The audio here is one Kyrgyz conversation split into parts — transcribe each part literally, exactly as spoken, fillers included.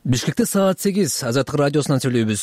Бишкекте саат сегиз Азаттык радиосунан сүйлөйбүз.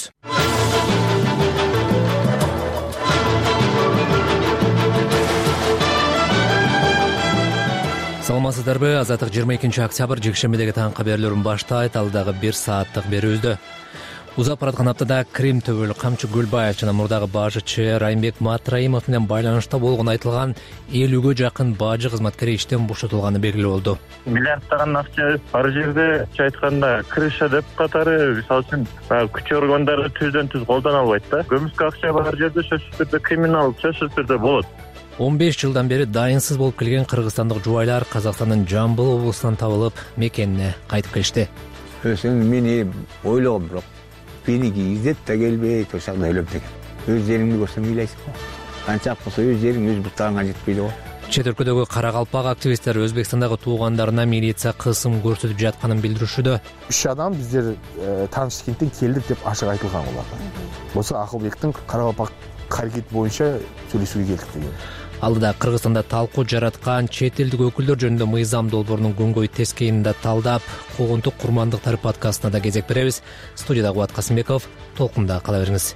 Саламатсыздарбы? Азаттык жыйырма экинчи октябрь жекшембидеги таң кабарларын баштайт. Ал дагы бир сааттык берүүбүздө. Узап бараткан аптада Крим төбөлү Камчы Гүлбаев жана мурдагы бажычы Райымбек Матраимов менен байланышта болгону айтылган элүүгө жакын бажы кызматкери иштен бошотулганы белгилүү болду. Миллиарддаган акча бар жерде айтканда крыша деп катары, мисалы үчүн күч органдары түздөн түз колдоно албайт да. Көмүскө акча бар жерде сөзсүз түрдө криминал сөзсүз түрдө болот. он беш жылдан бери дайынсыз болуп келген кыргызстандык жубайлар Казакстандын Жамбыл облусунан табылып, мекенине кайтып келишти. Өзүң мени ойлогом, бирок меники издеп да келбейт, ошондой ойлоп деген. Өздөрүңдү көрсөң ыйлайсың го. Канчак болсо өздөрүң өз буттарыңа жетпейди го. Чет өлкөдөгү кара калпак активисттер Өзбекстандагы туугандарына милиция кысым көрсөтүп жатканын билдиришүүдө. Үч адам биздер Ташкенттен келдик деп ачык айтылган буларга. Болсо Акылбектин кара калпак аракет боюнча сүйлөшүүгө келдик деген. Алдыда Кыргызстанда талкуу жараткан чет элдик өкүлдөр жөнүндө Мыйзам долбоорунун көңгөй тескейин да талдап, куугунтук курмандыктары подкастына да кезек беребиз. Студияда Кубат Касымбеков, толкунда кала бериңиз.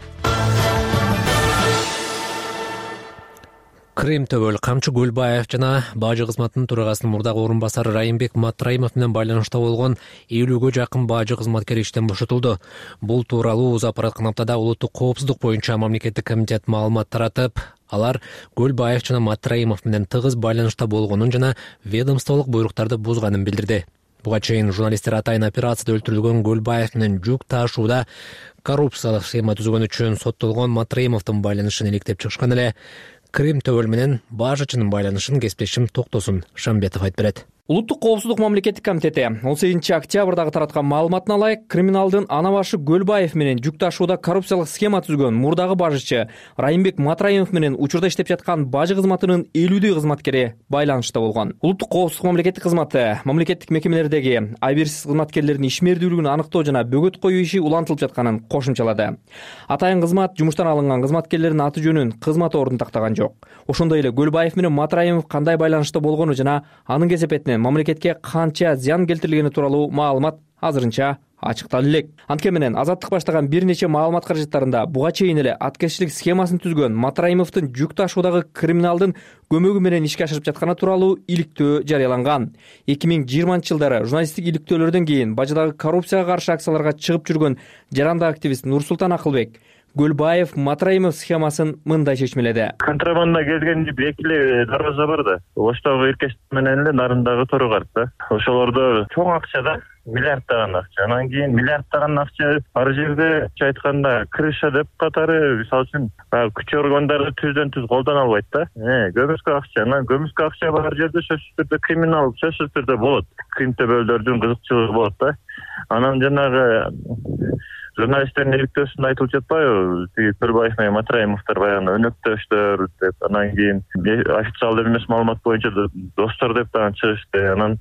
Крим төбөлү Камчы Гүлбаев жана бажы кызматынын төрагасынын мурдагы орун басары Райымбек Матраимов менен байланышта болгон элүүгө жакын бажы кызматкери иштен бошотулду. Бул тууралуу узап бараткан аптада улуттук коопсуздук боюнча мамлекеттик комитет маалымат таратып, алар Гүлбаев жана Матраимов менен тыгыз байланышта болгонун жана ведомстволук буйруктарды бузганын билдирди. Буга чейин журналисттер атайын операцияда өлтүрүлгөн Гүлбаев менен жүк ташууда коррупциялык схема түзгөн үчүн соттолгон Матраимовдун байланышын иликтеп чыгышкан эле. Крим төбөл менен бажычынын байланышын кесиптешим Токтосун Шамбетов айтып берет. Улуттук коопсуздук мамлекеттик комитети он сегизинчи октябрдагы тараткан маалыматына ылайык, криминалдын ана башы Гүлбаев менен жүк ташууда коррупциялык схема түзгөн мурдагы бажычы Райымбек Матраимов менен учурда иштеп жаткан бажы кызматынын элүүдөй кызматкери байланышта болгон. Улуттук коопсуздук мамлекеттик кызматы мамлекеттик мекемелердеги абийирсиз кызматкерлердин ишмердүүлүгүн аныктоо жана бөгөт коюу иши улантылып жатканын кошумчалады. Атайын кызмат жумуштан алынган кызматкерлердин аты жөнүн, кызмат ордун тактаган жок. Ошондой эле Гүлбаев менен Матраимов кандай байланышта болгону жана анын кесепетинен мамлекетке канча зыян келтирилгени тууралуу маалымат азырынча ачыкталып элек. Антке менен Азаттык баштаган бир нече маалымат каражаттарында буга чейин эле аткезчилик схемасын түзгөн Матраимовдун жүк ташуудагы криминалдын көмөгү менен ишке ашырып жатканы тууралуу иликтөө жарыяланган. эки миң жыйырманчы жылдары журналисттик иликтөөлөрдөн кийин бажыдагы коррупцияга каршы акцияларга чыгып жүргөн жаранды активист Нурсултан Акылбек Гүлбаев Матраимов схемасын мындай чечмеледи. Контрабанда келген эки эле дарбаза бар да. Оштогу Иркеш менен эле Нарындагы Торогар да. Ошолордо чоң акча да, миллиарддаган акча. Анан кийин миллиарддаган акча бар жерде айтканда крыша деп катары, мисалы үчүн күч органдары түздөн түз колдоно албайт да. Э, көмүскө акча, анан көмүскө акча бар жерде сөзсүз түрдө криминал сөзсүз түрдө болот. Крим төбөлдөрдүн кызыкчылыгы болот да. Анан жанагы журналисттердин иликтөөсүндө айтылып жатпайбы, тиги Гүлбаев менен Матраимовдор баягы өнөктөштөр деп, анан кийин официалдуу эмес маалымат боюнча достор деп дагы чыгышты. Анан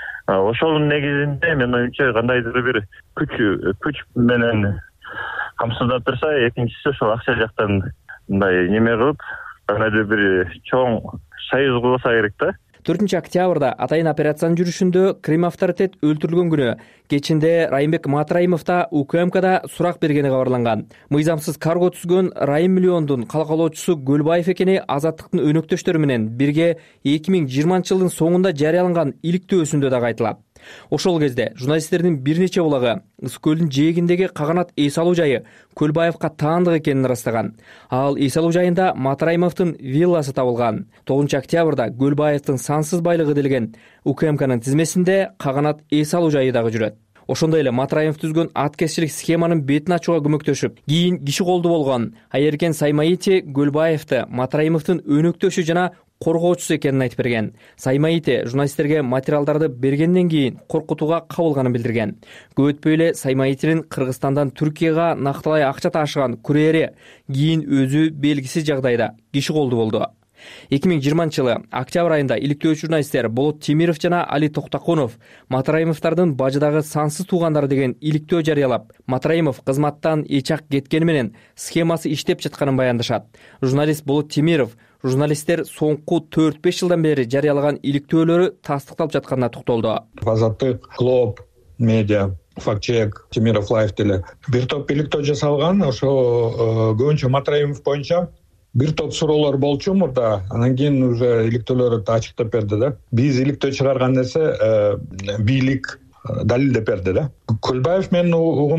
ошонун негизинде мен оюмча кандайдыр бир күч күч менен камсыздап турса, экинчиси ошол акча жактан мындай неме кылып, кандайдыр бир чоң союз кылса керек да. төртүнчү октябрда атайын операциянын жүрүшүндө Крим авторитет өлтүрүлгөн күнү кечинде Райымбек Матраимов да УКМКда сурак бергени кабарланган. Мыйзамсыз карго түзгөн Райым миллиондун калкалоочусу Гүлбаев экени Азаттыктын өнөктөштөрү менен бирге эки миң жыйырманчы жылдын соңунда жарыяланган иликтөөсүндө дагы айтылат. Ошол кезде журналисттердин бир нече булагы Ысык көлдүн жээгиндеги Каганат эс алуу жайы Гүлбаевка таандык экенин ырастаган. Ал эс алуу жайында Матраимовдун вилласы табылган. тогузунчу октябрда Гүлбаевдин сансыз байлыгы делген УКМКнын тизмесинде Каганат эс алуу жайы дагы жүрөт. Ошондой эле Матраимов түзгөн аткезчилик схеманын бетин ачууга көмөктөшүп, кийин киши колду болгон Айеркен Саймаити Гүлбаевди Матраимовдун өнөктөшү жана коргоочусу экенин айтып берген. Саймаити журналисттерге материалдарды бергенден кийин коркутууга кабылганын билдирген. Көп өтпөй эле Саймаитинин Кыргызстандан Түркияга накталай акча ташыган курьери кийин өзү белгисиз жагдайда киши колду болду. эки миң жыйырманчы жылы октябрь айында иликтөөчү журналисттер Болот Темиров жана Али Токтокунов Матраимовдордун бажыдагы сансыз туугандары деген иликтөө жарыялап, Матраимов кызматтан эчак кеткени менен схемасы иштеп жатканын баяндашат. Журналист Болот Темиров журналисттер соңку төрт беш жылдан бери жарыялаган иликтөөлөрү тастыкталып жатканына токтолду. Азаттык, Глоб, Медиа фактчек Темиров-Лаев деле бир топ иликтөө жасалган. Ошо көбүнчө Матраимов боюнча бир топ суроолор болчу мурда, анан кийин уже иликтөөлөрдү ачыктап берди да. Биз иликтөө чыгарган нерсе бийлик далилдеп берди да. Көлбаев менин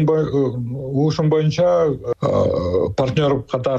угушум боюнча партнер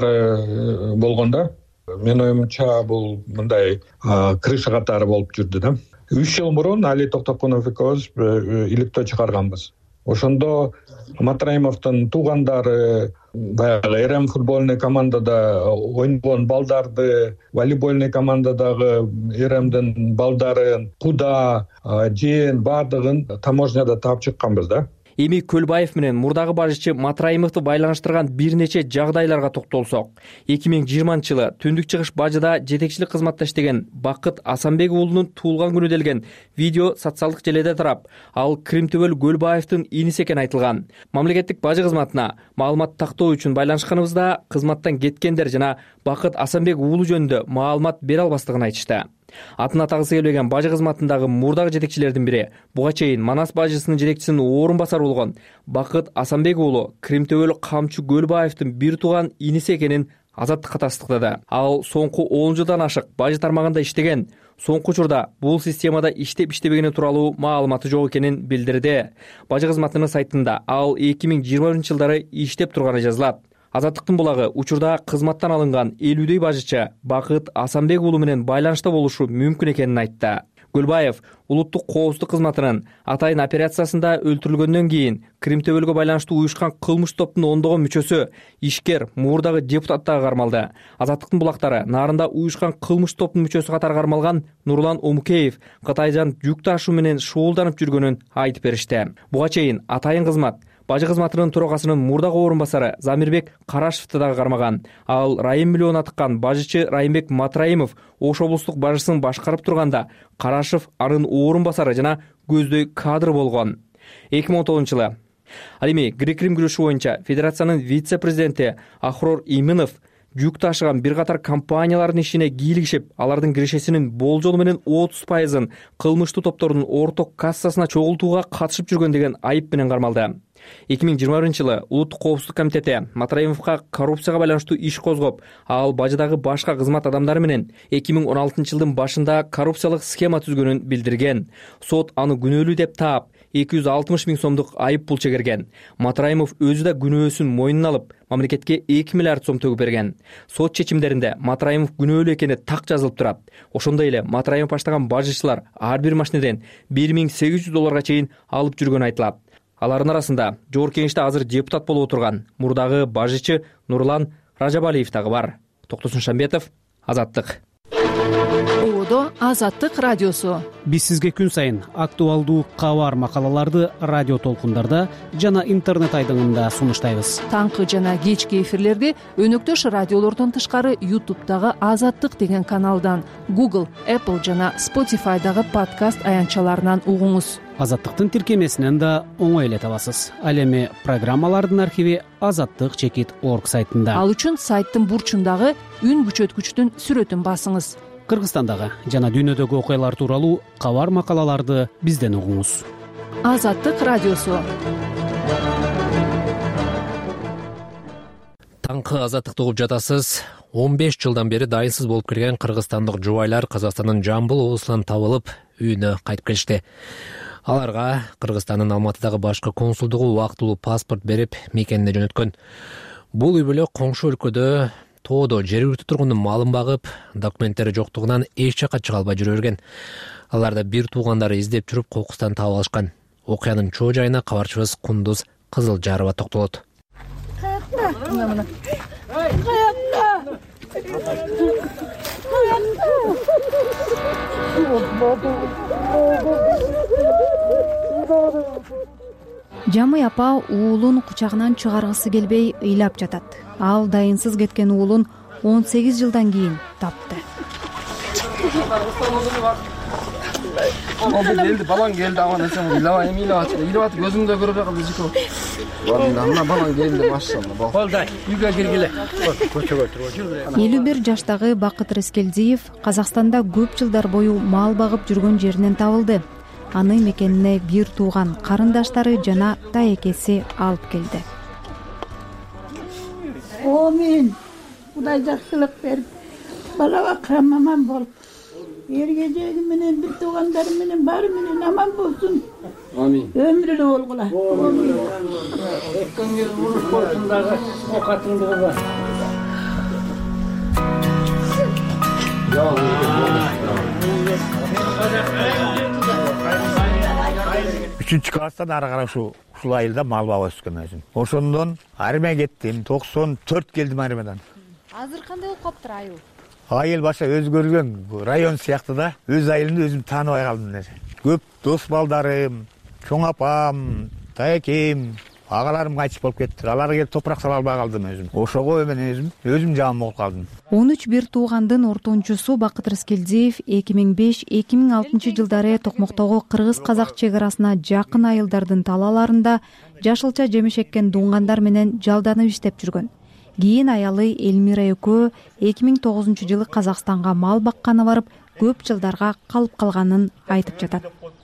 катары болгон да. Менин оюмча бул мындай крыша катары болуп жүрдү да. үч жыл мурун Али Токтокунов экөөбүз иликтөө чыгарганбыз. Ошондо Матраимовдун туугандары баягы РМ футбольный командада ойногон балдарды, волейбольный командадагы РМдин балдарын, куда, жээн баардыгын таможняда таап чыкканбыз да. Эми Көлбаев менен мурдагы башчы Матраимовду байланыштырган бир нече жагдайларга токтолсок. эки миң жыйырманчы жылы Түндүк Чыгыш бажыда жетекчилик кызматта иштеген Бакыт Асанбек уулунун туулган күнү делген видео социалдык желеде тарап, ал Кримтөбөл Көлбаевдин иниси экени айтылган. Мамлекеттик бажы кызматына маалымат тактоо үчүн байланышканыбызда кызматтан кеткендер жана Бакыт Асанбек уулу жөнүндө маалымат бере албастыгын айтышты. Атын атагысы келбеген бажы кызматындагы мурдагы жетекчилердин бири, буга чейин Манас бажысынын жетекчисинин орун басары болгон Бакыт Асанбек уулу Кримтөбөл Камчы Көлбаевдин бир тууган иниси экенин Азаттыкка тастыктады. Ал соңку он жылдан ашык бажы тармагында иштеген, соңку учурда бул системада иштеп иштебегени тууралуу маалыматы жок экенин билдирди. Бажы кызматынын сайтында ал эки миң жыйырма биринчи жылдары иштеп турганы жазылат. Азаттыктын булагы учурда кызматтан алынган элүүдөй бажычы Бакыт Асанбек уулу менен байланышта болушу мүмкүн экенин айтты. Көлбаев улуттук коопсуздук кызматынын атайын операциясында өлтүрүлгөндөн кийин Кримтөбөлгө байланыштуу уюшкан кылмыш топтун ондогон мүчөсү, ишкер, мурдагы депутаттагы кармалды. Азаттыктын булактары нарында уюшкан кылмыш топтун мүчөсү катары кармалган Нурлан Омукеев Кытайдан жүк ташуу менен шуулданып жүргөнүн айтып беришти. Буга чейин атайын кызмат бажы кызматынын төрагасынын мурдагы орун басары Замирбек Карашевди дагы кармаган. Ал Райым миллион атыккан бажычы Райымбек Матраимов Ош облустук бажысын башкарып турганда Карашев анын орун басары жана көздөй кадр болгон. эки миң он тогузунчу жылы ал эми грек-рим күрөшү боюнча федерациянын вице-президенти Ахрор Иминов жүк ташыган бир катар компаниялардын ишине кийлигишип, алардын кирешесинин болжол менен отуз пайызын кылмыштуу топтордун орток кассасына чогултууга катышып жүргөн деген айып менен кармалды. эки миң жыйырма биринчи жылы Улуттук коопсуздук комитети Матраимовго коррупцияга байланыштуу иш козгоп, ал бажыдагы башка кызмат адамдары менен эки миң он алтынчы жылдын башында коррупциялык схема түзгөнүн билдирген. Сот аны күнөөлүү деп таап, эки жүз алтымыш миң сомдук айып пул чегерген. Матраимов өзү да күнөөсүн мойнуна алып, мамлекетке эки миллиард сом төгүп берген. Сот чечимдеринде Матраимов күнөөлүү экени так жазылып турат. Ошондой эле Матраимов баштаган бажычылар ар бир машинеден бир миң сегиз жүз долларга чейин алып жүргөнү айтылат. Алардын арасында Жогорку Кеңеште азыр депутат болуп отурган мурдагы бажычы Нурлан Ражабалиев дагы бар. Токтосун Шамбетов, Азаттык. Оодо Азаттык радиосу. Биз сизге күн сайын актуалдуу кабар макалаларды радио толкундарда жана интернет айдыңында сунуштайбыз. Таңкы жана кечки эфирлерди өнөктөш радиолордон тышкары ютубтагы Азаттык деген каналдан, Google, Apple жана Spotify'дагы подкаст аянтчаларынан угуңуз. Азаттыктын тиркемесинен да оңой эле табасыз. Ал эми программалардын архиви азаттык чекит орг сайтында. Ал үчүн сайттын бурчундагы үн күчөткүчтүн сүрөтүн басыңыз. Кыргызстандагы жана дүйнөдөгү окуялар тууралуу кабар макалаларды бизден угуңуз. Азаттык радиосу. Таңкы Азаттыкты угуп жатасыз. он беш жылдан бери дайынсыз болуп келген кыргызстандык жубайлар Казакстандын Жамбыл облусунан табылып, үйүнө кайтып келишти. Аларга Кыргызстандын Алматыдагы башкы консулдугу убактылуу паспорт берип, мекенине жөнөткөн. Бул үй бүлө коңшу өлкөдө тоодо жергиликтүү тургундун малын багып, документтери жоктугунан эч жакка чыга албай жүрө берген. Аларда бир туугандары издеп жүрүп кокустан таап алышкан. Окуянын чоо жайына кабарчыбыз Кундуз Кызылжарова токтолот. Жамый апа уулун кучагынан чыгаргысы келбей ыйлап жатат. Ал дайынсыз кеткен уулун он сегиз жылдан кийин тапты. Келди, балаң келди, аман эсен ыйлабай, эми ыйлап атты. Ыйлап атты, көзүмдө көрүп калды жико. Мына балаң келди, машалла. Болдай, үйгө киргиле. Көчөгө туруп. элүү бир жаштагы Бакыт Рескелдиев Казакстанда көп жылдар бою мал багып жүргөн жеринен табылды. аны мекенине бир тууган карындаштары жана таекеси алып келди. Амин. Кудай жакшылык берип, балага камаман болуп, эргежеги менен бир туугандары менен баары менен аман болсун. Амин. Өмүрлүү болгула. Экөөңөр уруш болсун дагы окатыңды кылба. үчүнчү класстан ары карай ушу ушул айылда мал баап өскөм өзүм. Ошондон армияга кеттим. токсон төрт келдим армиядан. Азыр кандай болуп калыптыр айыл? Айыл баша өзгөргөн, район сыяктуу да. Өз айылымды өзүм тааныбай калдым. Көп дос балдарым, чоң апам, таекем, агаларым кайтыш болуп кетти. Аларга келип топурак сала албай калдым өзүм. Ошого мен өзүм өзүм жаман болуп калдым. он үч бир туугандын ортончусу Бакыт Рыскелдиев эки миң беш эки миң алтынчы жылдары Токмоктогу кыргыз-казак чек арасына жакын айылдардын талааларында жашылча жемиш эккен дуңгандар менен жалданып иштеп жүргөн. Кийин аялы Элмира экөө эки миң тогузунчу жылы Казакстанга мал бакканы барып, көп жылдарга калып калганын айтып жатат.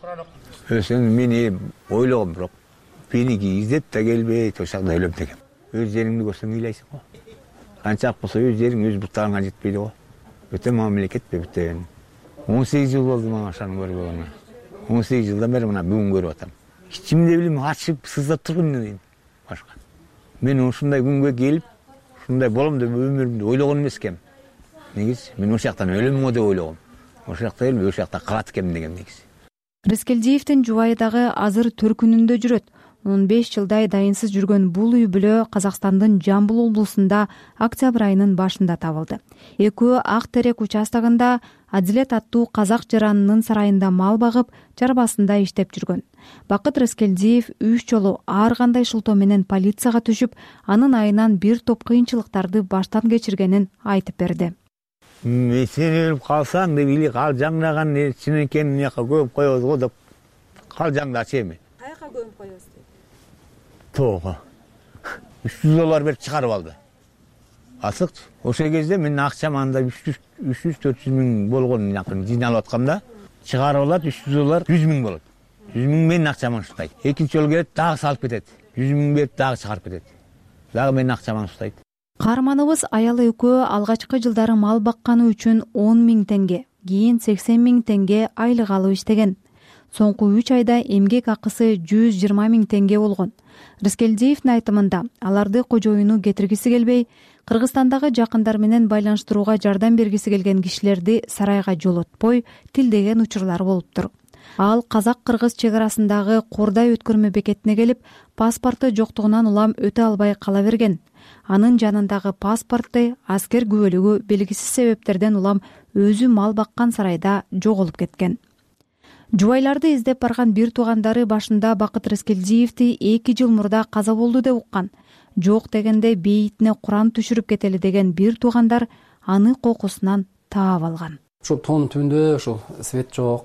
Өзүм мени ойлогом, бирок меники издеп да келбейт, ошакта өлөм дегем. Өз жериңди көрсөң ыйлайсың го. Канчак болсо өз жериң өз бутагыңа жетпейди го. Өтө мамлекет бептен. он сегиз жыл болду мага ошаны көрбөгөнүмө. он сегиз жылдан бери мына бүгүн көрүп атам. Ичимде билем ачып сыздап турган дейм. Башка. Мен ушундай күнгө келип, ушундай болом деп өмүрүмдү ойлогон эмес экем. Негизи мен ошол жактан өлөм го деп ойлогом. Ошол жакта эле ошол жакта калат экем деген негизи. Рыскелдиевдин жубайы дагы азыр төркүнүндө жүрөт. он беш жылдай дайынсыз жүргөн бул үй бүлө Казакстандын Жамбыл облусунда октябрь айынын башында табылды. Экөө Ак Терек участогунда Адилет аттуу казак жаранынын сарайында мал багып, чарбасында иштеп жүргөн. Бакыт Рыскелдиев үч жолу ар кандай шылтоо менен полицияга түшүп, анын айынан бир топ кыйынчылыктарды баштан кечиргенин айтып берди. Мен сен өлүп калсаң деп или калжаңдаган чынекени мыяка көмүп коебуз го деп калжаңдачы эми. Каяка көмүп коебуз? Тоого. үч жүз доллар берип чыгарып алды. Асыкчы. Ошол кезде мен акчам анда үч жүз төрт жүз миң болгон жакын жыйналып атканда чыгарып алат үч жүз доллар жүз миң болот. жүз миң менин акчаман уштайт. Экинчи жолу келет дагы салып кетет. жүз миң берип дагы чыгарып кетет. Дагы менин акчаман уштайт. Каарманыбыз аялы экөө алгачкы жылдары мал бакканы үчүн он миң теңге, кийин сексен миң теңге айлык алып иштеген. Соңку үч айда эмгек акысы жүз жыйырма миң теңге болгон. Рыскелдиевдин айтымында аларды кожоюну кетиргиси келбей, Кыргызстандагы жакындар менен байланыштырууга жардам бергиси келген кишилерди сарайга жолотпой тилдеген учурлар болуптур. Ал казак-кыргыз чек арасындагы Кордай өткөрмө бекетине келип, паспорту жоктугунан улам өтө албай кала берген. Анын жанындагы паспорту аскер күбөлүгү белгисиз себептерден улам өзү мал баккан сарайда жоголуп кеткен. Жубайларды издеп барган бир туугандары башында Бакыт Рыскелдиевди эки жыл мурда каза болду деп уккан. Жок дегенде бейитине Куран түшүрүп кетели деген бир туугандар аны кокусунан таап алган. Ушул тоонун түбүндө ушул свет жок.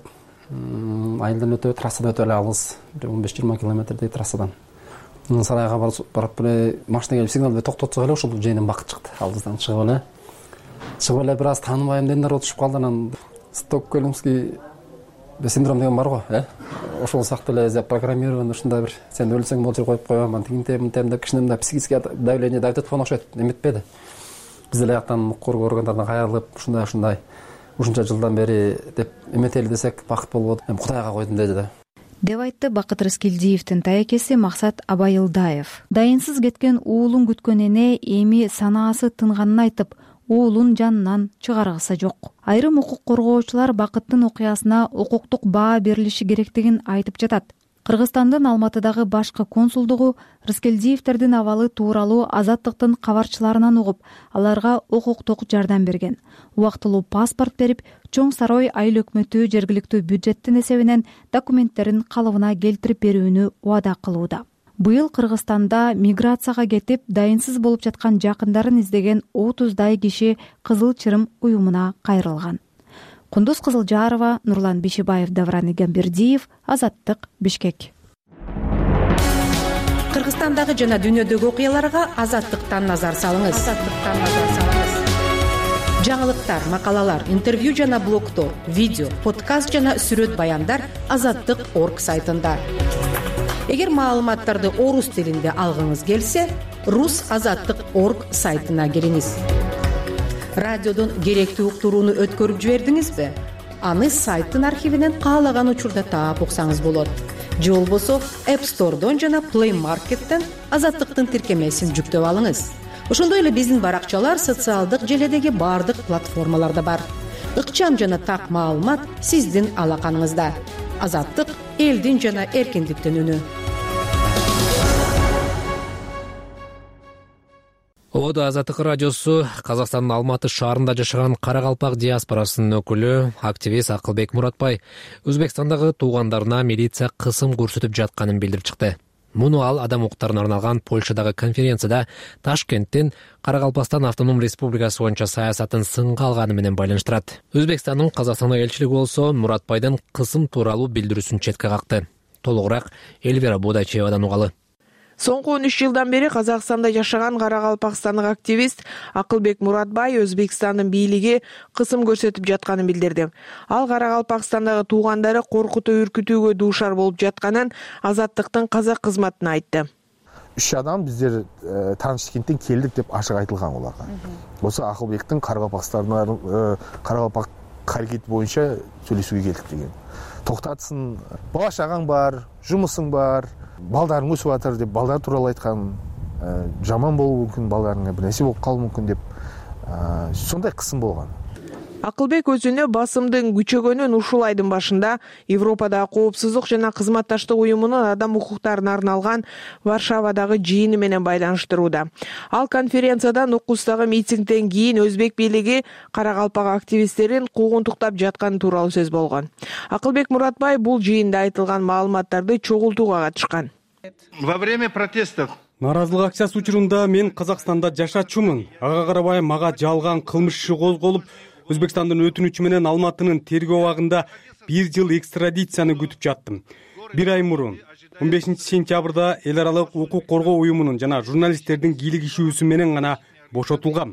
Айылдан өтө трассада өтө эле алыс, он беш жыйырма километрдей трассадан. Сарайга барып эле машина келип сигнал берип токтотсок эле ушул жээнен Бакыт чыкты. Алдыбыздан чыгып эле. Чыгып эле бир аз тааныбайм дегендер отушуп калды. Анан Стокгольмский синдром деген бар го, э? Ошол сыяктуу эле запрограммирован ушундай бир сен өлсөң болчу коюп коём, анан тигинтем мынтем деп кичине мындай психический давление давить эткөн окшойт, эметпеди. Биз эле жактан мукур органдардан кайрылып, ушундай ушундай ушунча жылдан бери деп эметели десек бакыт болбоду. Эми Кудайга койдум деди да. Деп айтты Бакыт Рыскелдиевдин таекеси Максат Абайылдаев. Дайынсыз кеткен уулун күткөн эне эми санаасы тынганын айтып, уулун жанынан чыгаргысы жок. Айрым укук коргоочулар Бакыттын окуясына укуктук баа берилиши керектигин айтып жатат. Кыргызстандын Алматыдагы башкы консулдугу Рыскелдиевдердин абалы тууралуу Азаттыктын кабарчыларынан угуп, аларга укуктук жардам берген. Убактылуу паспорт берип, Чоң Сарой айыл өкмөтү жергиликтүү бюджеттин эсебинен документтерин калыбына келтирип берүүнү убада кылууда. Быйыл Кыргызстанда миграцияга кетип, дайынсыз болуп жаткан жакындарын издеген отуздай киши Кызыл Чырым уюмуна кайрылган. Кундуз Кызылжарова, Нурлан Бишибаев, Давран Игамбердиев, Азаттык, Бишкек. Кыргызстандагы жана дүйнөдөгү окуяларга Азаттыктан назар салыңыз. жаңылыктар, макалалар, интервью жана блогтор, видео, подкаст жана сүрөт баяндар азаттык точка орг сайтында. Эгер маалыматтарды орус тилинде алгыңыз келсе, рус азаттык точка орг сайтына кириңиз. Радиодон керектүү уктурууну өткөрүп жибердиңизби? Аны сайттын архивинен каалаган учурда таап уксаңыз болот. Же болбосо App Store'дон жана Play Market'тен азаттыктын тиркемесин жүктөп алыңыз. Ошондой эле биздин баракчалар социалдык желедеги бардык платформаларда бар. Ыкчам жана так маалымат сиздин алаканыңызда. Азаттык элдин жана эркиндиктин үнү. Оодо Азаттык радиосу Казакстандын Алматы шаарында жашаган Каракалпак диаспорасынын өкүлү, активист Акылбек Муратбай Өзбекстандагы туугандарына милиция кысым көрсөтүп жатканын билдирип чыкты. Муну ал адам укуктарына арналган Польшадагы конференцияда Ташкенттин Каракалпакстан автоном республикасы боюнча саясатын сынга алганы менен байланыштырат. Өзбекстандын Казакстандагы элчилиги болсо Муратбайдын кысым тууралуу билдирүүсүн четке какты. Толугураак Эльвира Будачевадан угалы. Соңку он үч жылдан бери Казакстанда жашаган каракалпакстандык активист Акылбек Муратбай Өзбекстандын бийлиги кысым көрсөтүп жатканын билдирди. Ал Каракалпакстандагы туугандары коркутуу үркүтүүгө дуушар болуп жатканын Азаттыктын казак кызматына айтты. Үч адам биздер Ташкенттен келдик деп ашык айтылган буларга. Болсо Акылбектин Каракалпакстандын Каракалпак аракети боюнча сүйлөшүүгө келдик деген. Токтатсын, бала шагаң бар, жумусуң бар, балдарың өсүп атыр деп балдар тууралуу айткан, жаман болуу мүмкүн, балдарыңа бир нерсе болуп калуу мүмкүн деп сондай кысым болгон. Акылбек өзүнө басымдын күчөгөнүн ушул айдын башында Европадагы коопсуздук жана кызматташтык уюмунун адам укуктарына арналган Варшавадагы жыйыны менен байланыштырууда. Ал конференцияда Нукустагы митингден кийин Өзбек бийлиги Каракалпак активисттерин куугунтуктап жатканы тууралуу сөз болгон. Акылбек Муратбай бул жыйында айтылган маалыматтарды чогултууга катышкан. Во время протестов Наразылык акциясы учурунда мен Казакстанда жашачумун. Ага карабай мага жалган кылмыш иши козголуп, Өзбекстандын өтүнүчү менен Алматынын тергөө абагында бир жыл экстрадицияны күтүп жаттым. Бир ай мурун он бешинчи сентябрда эл аралык укук коргоо уюмунун жана журналисттердин кийлигишүүсү менен гана бошотулгам.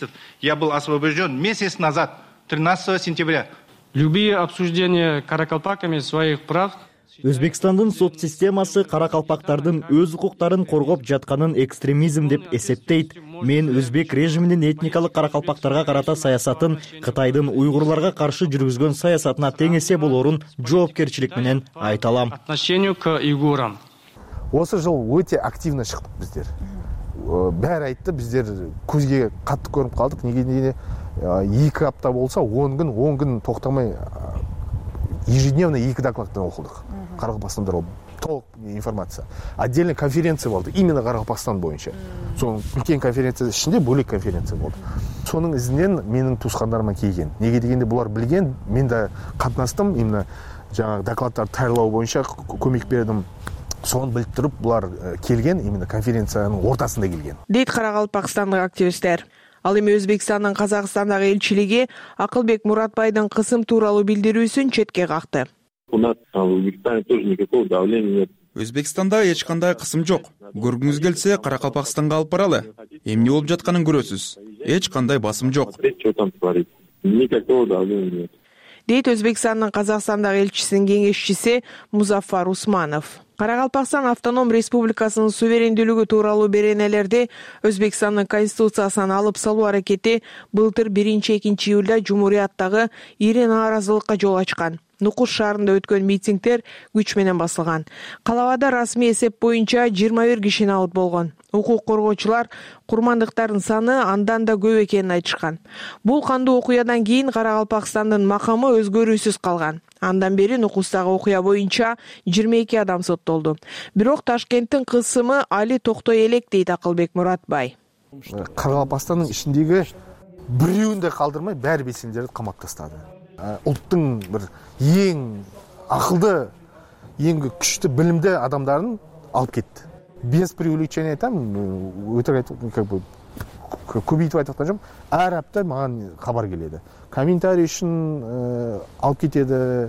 Я был освобожден месяц назад, тринадцатого сентября. Любые обсуждения каракалпаками своих прав. Өзбекстандын сот системасы каракалпактардын өз укуктарын коргоп жатканын экстремизм деп эсептейт. Мен өзбек режиминин этникалык каракалпактарга карата саясатын Кытайдын уйгурларга каршы жүргүзгөн саясатына тең эсе болорун жоопкерчилик менен айта алам. Отношению к уйгурам. Осы жыл өте активно чыктык биздер. Баары айтты, биздер көзгө катты көрүнүп калдык. Неге дегенде эки апта болсо он күн, он күн токтомой ежедневно эки докладтан окудук. Каракалпакстанда толук информация. Отдельный конференция болду, именно Каракалпакстан боюнча. Сонун үлкен конференция ичинде бөлөк конференция болду. Сонун изинен менин туускандарыма келген. Неге дегенде булар билген, мен да катнастым, именно жаңа докладдарды даярдоо боюнча көмөк бердим. Соны билип туруп булар келген, именно конференциянын ортасында келген. Дейт Каракалпакстандык активисттер. Ал эми Өзбекстандын Казакстандагы элчилиги Акылбек Муратбайдын кысым тууралуу билдирүүсүн четке какты. У нас в Узбекистане тоже никакого давления нет. Өзбекстанда эч кандай кысым жок. Көргүңүз келсе, Каракалпакстанга алып баралы. Эмне болуп жатканын көрөсүз. Эч кандай басым жок. Что там творится? Никакого давления нет. Дейт Өзбекстандын Казакстандагы элчисинин кеңешчиси Музафар Усманов. Каракалпакстан автоном республикасынын суверендүүлүгү тууралуу беренелерди Өзбекстандын конституциясынан алып салуу аракети былтыр биринчи-экинчи июлда Жумурияттагы ири нааразылыкка жол ачкан. Нукус шаарында өткөн митингдер күч менен басылган. Калабада расмий эсеп боюнча жыйырма бир киши абыт болгон. Укук коргоочулар курмандыктардын саны андан да көп экенин айтышкан. Бул кандуу окуядан кийин Каракалпакстандын макамы өзгөрүүсүз калган. Андан бери Нукустагы окуя боюнча жыйырма эки адам соттолду. Бирок Ташкенттин кысымы али токтой элек дейт Акылбек Муратбай. Каракалпакстандын ичиндеги бирөөнү да калдырмай баары белсендилерди камап тастады. Улуттун бир эң акылды, эң күчтүү билимдүү адамдарын алып кетти. Без преувеличения айтам, өтірік айтып, как бы көбейтіп айтып жатқан жоқпын. Әр апта маған хабар келеді. Комментарий үшін алып кетеді,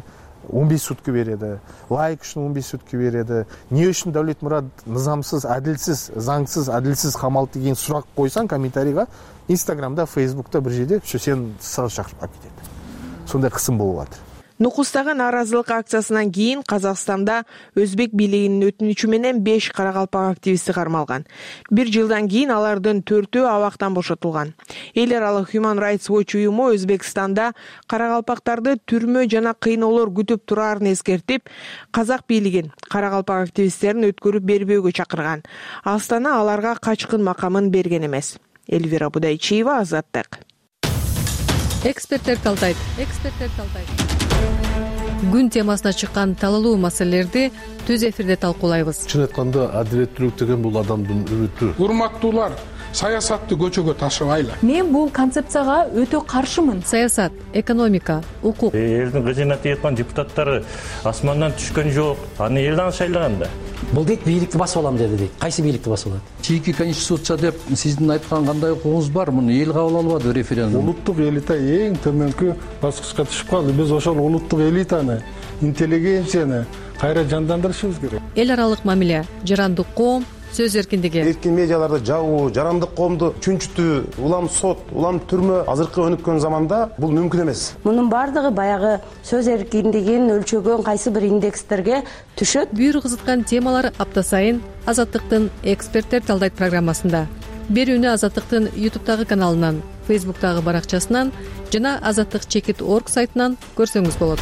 он беш сутка береді, лайк үшін он беш сутка береді. Не үшін Дәулетмұрат низамсыз, әділсіз, заңсыз, әділсіз қамалды деген сұрақ қойсаң комментарийға, Инстаграмда, Фейсбукта бір жерде сен сразу шақырып алып кетеді. Сондай қысым болып жатыр. Нукустагы нааразылык акциясынан кийин Казакстанда өзбек бийлигинин өтүнүчү менен беш каракалпак активисти кармалган. Бир жылдан кийин алардын төртөө абактан бошотулган. Эл аралык Human Rights Watch уюму Өзбекстанда каракалпактарды түрмө жана кыйноолор күтүп турарын эскертип, казак бийлигин каракалпак активисттерин өткөрүп бербөөгө чакырган. Астана аларга качкын макамын берген эмес. Эльвира Будайчиева, Азаттык. Эксперттер талдайт. Эксперттер талдайт. Күн темасына чыккан талалуу маселелерди түз эфирде талкуулайбыз. Чын айтканда, адилеттүүлүк деген бул адамдын үмүтү. Урматтуулар, саясатты көчөгө ташыбайлы. Мен бул концепцияга өтө каршымын. Саясат, экономика, укук. Элдин кызына тияткан депутаттары асмандан түшкөн жок. Аны элден шайлаган да. Бул дейт бийликти басып алам деди дейт. Кайсы бийликти басып алат? Чийки конституция деп сиздин айткан кандай укугуңуз бар? Муну эл кабыл албады референдум. Улуттук элита эң төмөнкү баскычка түшүп калды. Биз ошол улуттук элитаны, интеллигенцияны кайра жандандырышыбыз керек. Эл аралык мамиле, жарандык коом, сөз эркиндиги. Эркин медиаларды жабуу, жарандык коомду чүнчүтүү, улам сот, улам түрмө азыркы өнүккөн заманда бул мүмкүн эмес. Мунун бардыгы баягы сөз эркиндигин өлчөгөн кайсы бир индекстерге түшөт. Бүйүр кызыткан темалар апта сайын Азаттыктын эксперттер талдайт программасында. Берүүнү Азаттыктын ютубтагы каналынан, фейсбуктагы баракчасынан жана азаттык чекит точка орг сайтынан көрсөңүз болот.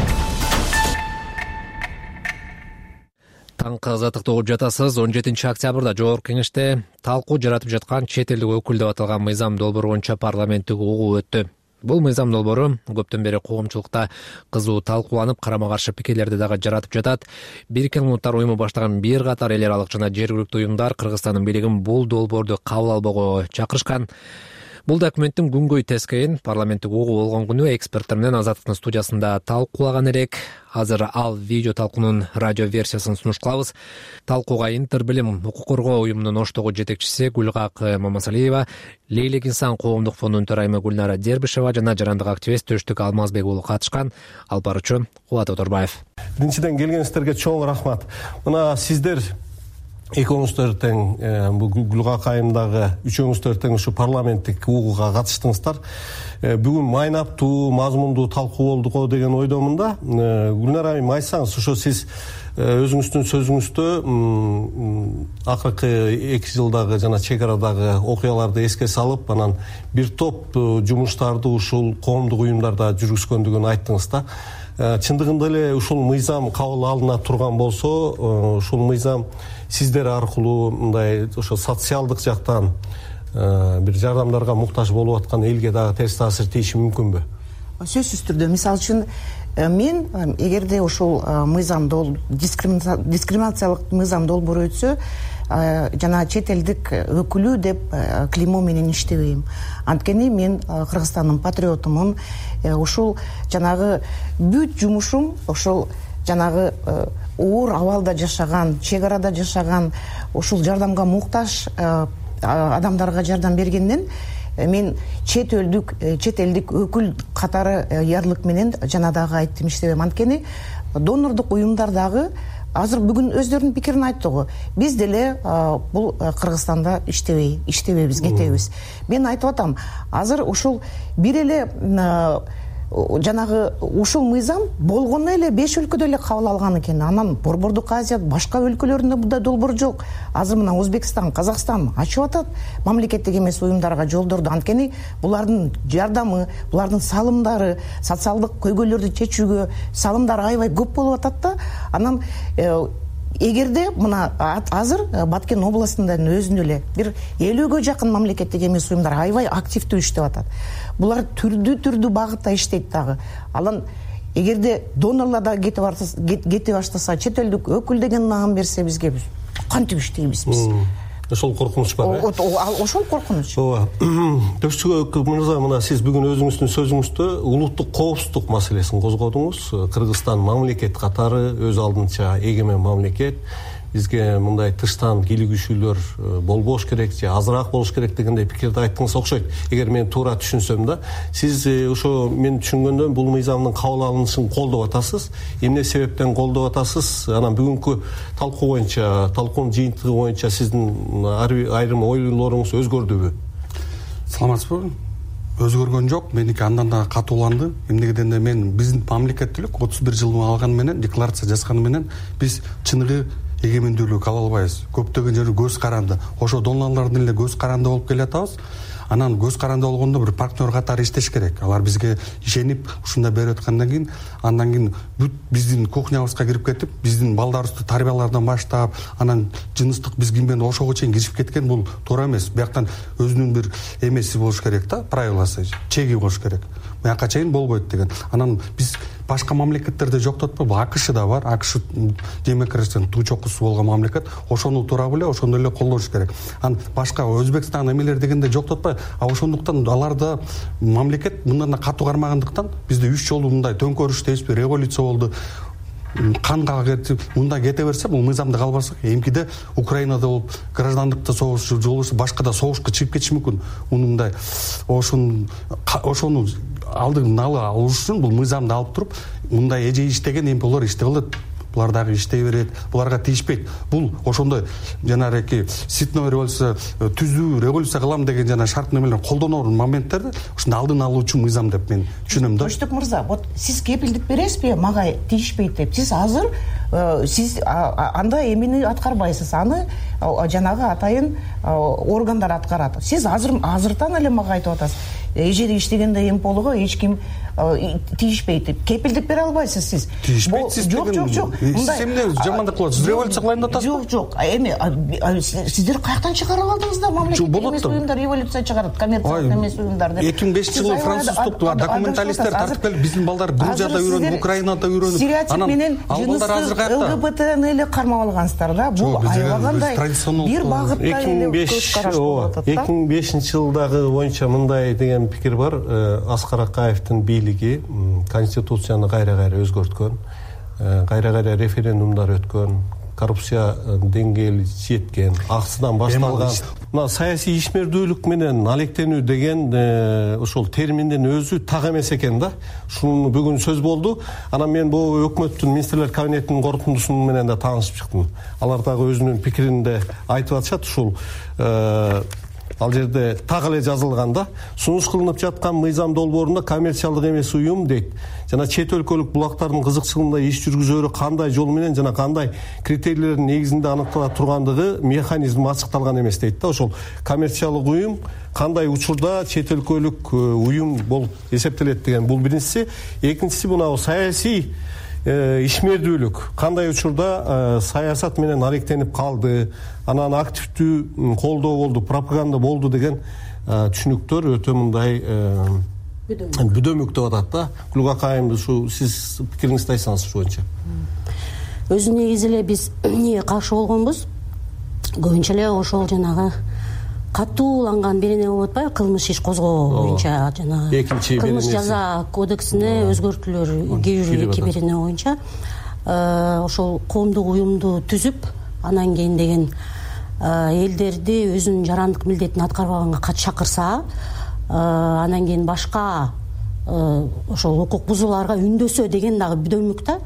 Таңкы Азаттыкты угуп жатасыз. он жетинчи октябрда Жогорку Кеңеште талкуу жаратып жаткан чет элдик өкүл деп аталган мыйзам долбоору боюнча парламенттик угуу өттү. Бул мыйзам долбоору көптөн бери коомчулукта кызуу талкууланып, карама-каршы пикирлерди дагы жаратып жатат. Бириккен Улуттар уюму баштаган бир катар эл аралык жана жергиликтүү уюмдар Кыргызстандын бийлигин бул долбоорду кабыл албоого чакырышкан. Бул документтин күнгөй тескейин парламенттик угуу болгон күнү эксперттер менен Азаттыктын студиясында талкуулаган элек. Азыр ал видео талкуунун радио версиясын сунуш кылабыз. Талкууга Интербилим укук коргоо уюмунун Оштогу жетекчиси Гүлгак Мамасалиева, Лейлек инсан коомдук фондунун төрайымы Гүлнара Дербишева жана жарандык активист Төштүк Алмазбек уулу катышкан. Ал баруучу Кубат Оторбаев. Биринчиден келгениңиздерге чоң рахмат. Мына сиздер экөөңүздөр тең бул Гүлгак айымдагы үчөөңүздөр тең ушу парламенттик угууга катыштыңыздар. Бүгүн майнаптуу, мазмундуу талкуу болду го деген ойдомун да. Гүлнара айым, айтсаңыз, ошо сиз өзүңүздүн сөзүңүздө акыркы эки жылдагы жана чек арадагы окуяларды эске салып, анан бир топ жумуштарды ушул коомдук уюмдарда жүргүзгөндүгүн айттыңыз да. Чындыгында эле ушул мыйзам кабыл алына турган болсо, ушул мыйзам сиздер аркылуу мындай ошо социалдык жактан бир жардамдарга муктаж болуп аткан элге дагы терс таасир тийиши мүмкүнбү? Сөзсүз түрдө, мисалы үчүн мен эгерде ушул мыйзам дискриминациялык мыйзам долбоору өтсө, жана чет элдик өкүлү деп клеймо менен иштебейм. Анткени мен Кыргызстандын патриотумун. Ушул жанагы бүт жумушум ошол жанагы оор абалда жашаган, чек арада жашаган, ушул жардамга муктаж адамдарга жардам бергенден мен чет элдик чет элдик өкүл катары ярлык менен жана дагы айттым, иштебейм. Анткени донордук уюмдар дагы азыр бүгүн өздөрүнүн пикирин айтты го. Биз деле бул Кыргызстанда иштебей, иштебейбиз, кетебиз. Мен айтып атам, азыр ушул бир эле жанагы ушул мыйзам болгону эле беш өлкөдө эле кабыл алган экен. Анан Борбордук Азия башка өлкөлөрүндө мындай долбоор жок. Азыр мына Өзбекстан, Казакстан ачып атат мамлекеттик эмес уюмдарга жолдорду. Анткени булардын жардамы, булардын салымдары, социалдык көйгөйлөрдү чечүүгө салымдары аябай көп болуп атат да. Анан эгерде мына азыр Баткен областындын өзүндө эле бир элүүгө жакын мамлекеттик эмес уюмдар аябай активдүү иштеп атат. Булар түрдүү-түрдүү багытта иштейт дагы. Алан эгерде донорлар да кетип баштаса, чет элдик өкүл деген наам берсе бизге, биз кантип иштейбиз биз? Ошол коркунуч бар. Ошол коркунуч. Ооба. Төштүк мырза, мына сиз бүгүн өзүңүздүн сөзүңүздө улуттук коопсуздук маселесин козгодуңуз. Кыргызстан мамлекет катары өз алдынча эгемен мамлекет. бизге мындай тыштан кийлигишүүлөр болбош керек же азыраак болуш керек дегендей пикирди айттыңыз окшойт. Эгер мен туура түшүнсөм да, сиз ошо мен түшүнгөндө бул мыйзамдын кабыл алынышын колдоп атасыз. Эмне себептен колдоп атасыз? Анан бүгүнкү талкуу боюнча, талкуунун жыйынтыгы боюнча сиздин айрым ойлоруңуз өзгөрдүбү? Саламатсызбы? Өзгөргөн жок. Меники андан да катууланды. Эмнегеден да мен биздин мамлекеттүүлүк отуз бир жыл алган менен, декларация жазганы менен биз чыныгы эгемендүүлүк ала албайбыз. Көптөгөн жери көз каранды. Ошо донорлордун эле көз каранды болуп келатабыз. Анан көз каранды болгондо бир партнер катары иштеш керек. Алар бизге ишенип ушундай берип аткандан кийин, андан кийин бүт биздин кухнябызга кирип кетип, биздин балдарыбызды тарбиялардан баштап, анан жыныстык биз ким менен ошого чейин кирип кеткен бул туура эмес. Бияктан өзүнүн бир эмеси болуш керек да, правиласы, чеги болуш керек. Буяка чейин болбойт деген. Анан биз башка мамлекеттерде жоктотпойбу. АКШда бар. АКШ демократиянын туу чокусу болгон мамлекет. Ошону туура биле, ошондо эле колдош керек. Анан башка Өзбекстан эмелер дегенде жоктотпой, а ошондуктан аларда мамлекет мындан да катуу кармагандыктан бизде үч жолу мындай төңкөрүш дейбизби, революция болду. Канга кетип, мында кете берсе, бул мыйзамды калбасак, эмкиде Украинада болуп, граждандыкта согуш жолбошу, башкада согушка чыгып кетиши мүмкүн. Мындай ошону ошону алдын ала алыш үчүн бул мыйзамды алып туруп, мындай эже иштеген эмпелер иштей алат. Булар дагы иштей берет, буларга тийишпейт. Бул ошондой жанагы ситной революция, түзүү революция кылам деген жана шарт немелер колдонор моменттерди ушунда алдын алуу үчүн мыйзам деп мен түшүнөм да. Тоштук мырза, вот сиз кепилдик бересизби, мага тийишпейт деп. Сиз азыр сиз анда эмени аткарбайсыз, аны жанагы атайын органдар аткарат. Сиз азыр азыртан эле мага айтып атасыз. Эжеде иштегенде эмполого эч ким тийишпейт деп. Кепилдик бере албайсыз сиз. Тийишпейт сиз жок, жок, жок. Сиз эмне жамандык кыласыз? Революция кылайын деп атасыз? Жок, жок. Эми сиздер каяктан чыгарып алдыңыздар? Мамлекеттик эмес уюмдар революция чыгарат, коммерциялык эмес уюмдар деп. эки миң бешинчи жылы француздук документалисттер тартып келип, биздин балдар Грузияда үйрөнүп, Украинада үйрөнүп, анан ал балдар азыр каякта? ЛГБТны эле кармап алгансыздар да. Бул аябагандай бир багытта эле көз караш болуп атат да. эки миң бешинчи жылдагы боюнча мындай деген пикир бар. Аскар Акаевдин бийлиги конституцияны кайра-кайра өзгөрткөн, кайра-кайра референдумдар өткөн, коррупция деңгээли жеткен, акысынан башталган. Мына саясий ишмердүүлүк менен алектенүү деген ошол терминдин өзү так эмес экен да. Ушуну бүгүн сөз болду. Анан мен бул өкмөттүн министрлер кабинетинин корутундусу менен да таанышып чыктым. Алар дагы өзүнүн пикиринде айтып атышат. Ушул ал жерде так эле жазылганда сунуш кылынып жаткан мыйзам долбоорунда коммерциялык эмес уюм дейт. Жана чет өлкөлүк булактардын кызыкчылыгында иш жүргүзөөрү кандай жол менен жана кандай критерийлердин негизинде аныктала тургандыгы механизми ачыкталган эмес дейт да. Ошол коммерциялык уюм кандай учурда чет өлкөлүк уюм болуп эсептелет деген бул биринчиси. Экинчиси мына саясий ишмердүүлүк кандай учурда саясат менен алектенип калды, анан активдүү колдоо болду, пропаганда болду деген түшүнүктөр өтө мындай бүдөмүк деп атат да. Гүлга Акайым, ушу сиз пикириңизди айтсаңыз ушу боюнча. Өзү негизи эле биз эмнеге каршы болгонбуз? Көбүнчө эле ошол жанагы катууланган бир эне болуп атпайбы, кылмыш иш козгоо боюнча жанагы кылмыш жаза кодексине өзгөртүүлөр кирүү эки бир эне боюнча ошол коомдук уюмду түзүп, анан кийин деген элдерди өзүнүн жарандык милдетин аткарбаганга чакырса, анан кийин башка ошол укук бузууларга үндөсө деген дагы бүдөмүк да.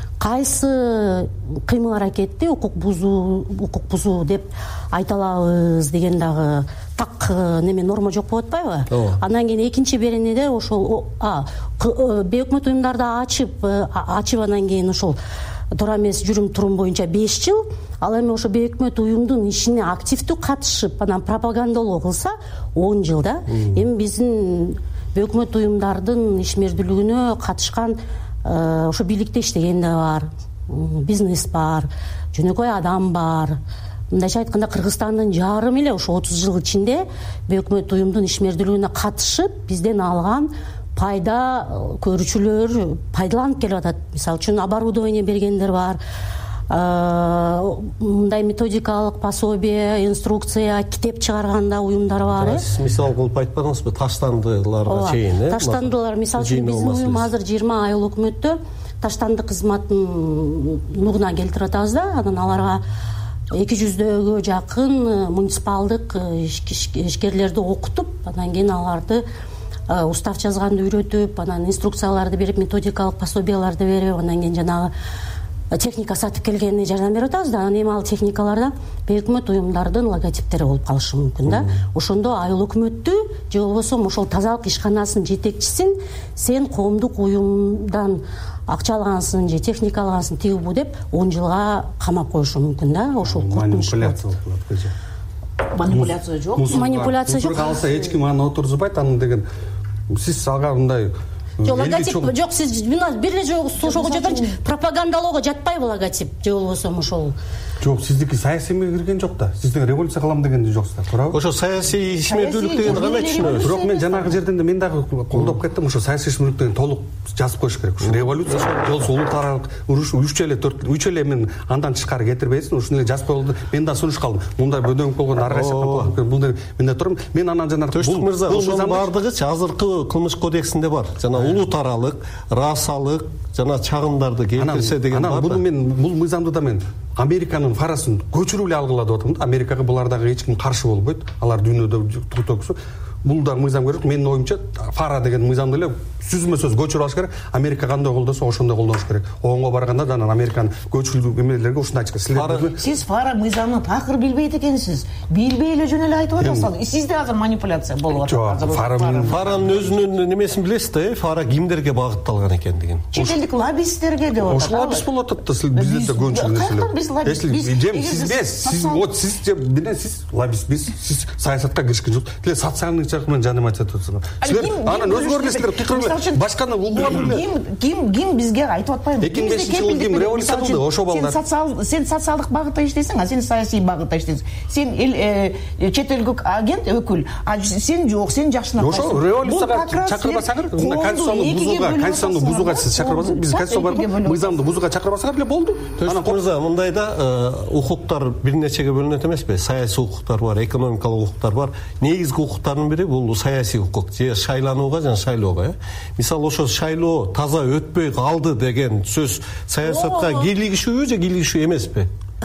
Кайсы кыймыл аракетти укук бузуу укук бузуу деп айта алабыз деген дагы так неме норма жок болуп атпайбы? Андан кийин экинчи беренеде ошол бейөкмөт уюмдарды ачып ачып анан кийин ошол туура эмес жүрүм турум боюнча беш жыл, ал эми ошо бейөкмөт уюмдун ишине активдүү катышып анан пропагандалоо кылса он жыл да. Эми биздин бейөкмөт уюмдардын ишмердүүлүгүнө катышкан ошо бийликте иштеген да бар, бизнес бар, жөнөкөй адам бар. Мындайча айтканда Кыргызстандын жарым эле ошо отуз жыл ичинде бейөкмөт уюмдун ишмердүүлүгүнө катышып, бизден алган пайда көрүүчүлөр пайдаланып келип атат. Мисалы үчүн оборудование бергендер бар, мындай методикалык пособие, инструкция, китеп чыгарганда уюмдар бар. Сиз мисал кылып айтпадыңызбы таштандыларга чейин? Таштандылар мисалы үчүн биздин уюм азыр жыйырма айыл өкмөттө таштандык кызматын нугуна келтирип атабыз да. Анан аларга эки жүздөгө жакын муниципалдык ишкерлерди окутуп, анан кийин аларды устав жазганды үйрөтүп, анан инструкцияларды берип, методикалык пособияларды берип, анан кийин жанагы техника сатып келгенине жардам берип атабыз да. Анан эми ал техникаларда бейөкмөт уюмдардын логотиптери болуп калышы мүмкүн да. Ошондо айыл өкмөттү же болбосо ошол тазалык ишканасынын жетекчисин сен коомдук уюмдан акча алгансың же техника алгансың тиги бу деп он жылга камап коюшу мүмкүн да. Ошол коркунуч манипуляция жок. Манипуляция жок. Калса эч ким аны отургузбайт, аны деген сиз алга мындай жок, логотип жок, сиз бир эле жолу ошого жатырчы, пропагандалоого жатпайбы логотип же болбосо ошол. Жок, сиздики саясийге кирген жок да. Сиздин революция кылам дегенди жоксуздар, туурабы? Ошо саясий ишмердүүлүк дегенди кандай түшүнөбүз? Бирок мен жанагы жерден да мен дагы колдоп кеттим, ошо саясий ишмердүүлүк деген толук жазып коюш керек. Ушу революция болсо улут аралык уруш үч эле төрт үч эле мен андан тышкары кетирбейсиң, ушуну эле жазып коюлду. Мен да сунуш калдым. Мындай бөдөңүп болгон ар кайсы бул мен да турмун. Мен анан жанагы Төштүк мырза, ошонун бардыгычы азыркы кылмыш кодексинде бар. Жана улут аралык, расалык, жана чагымдарды келтирсе деген бар. Анан буну мен бул мыйзамды да мен Американын фарасын көчүрүп эле алгыла деп атам да. Америкага булар дагы эч ким каршы болбойт. Алар дүйнөдө тутоксу. Бул да мыйзам керек. Менин оюмча фара деген мыйзамды эле сүзмө сөз көчүрүп алыш керек. Америка кандай колдосо ошондой колдонуш керек. Оңго барганда да Американын көчүрүү эмелерге ушундай айтыш керек. Сиз фара мыйзамын такыр билбейт экенсиз. Билбей эле жөн эле айтып атасыз. Сизде азыр манипуляция болуп атат. Фаранын өзүнүн немесин билесиз да, фара кимдерге багытталган экендигин. Чет элдик лоббисттерге деп атат. Ошол лоббист болуп атат да. Бизде көбүнчө нерселер. Сиз сиз вот сиз менен сиз лоббист, сиз саясатка киришкен жок. Тиле социальный жак менен жанымат атасыздар. Силер анан өзгөрүлөсүздөр, кыйкырып башканы угуп ким ким ким бизге айтып атпайбы? эки миң бешинчи жылы ким революция кылды? Ошо балдар. Сен социал сен социалдык багытта иштейсиң, а сен саясий багытта иштейсиң. Сен чет элдик агент, өкүл. А сен жок, сен жакшына кайсың? Ошо революцияга чакырбасаңар, конституцияны бузууга, конституцияны бузууга сиз чакырбасаңар, биз конституция бар, мыйзамды бузууга чакырбасаңар эле болду. Анан мырза, мындай да укуктар бир нечеге бөлүнөт эмеспи? Саясий укуктар бар, экономикалык укуктар бар. Негизги укуктардын бири бул саясий укук, же шайланууга жана шайлоого, э. Мисалы ошо шайлоо таза өтпөй калды деген сөз саясатка кийлигишүүбү же кийлигишүү эмеспи?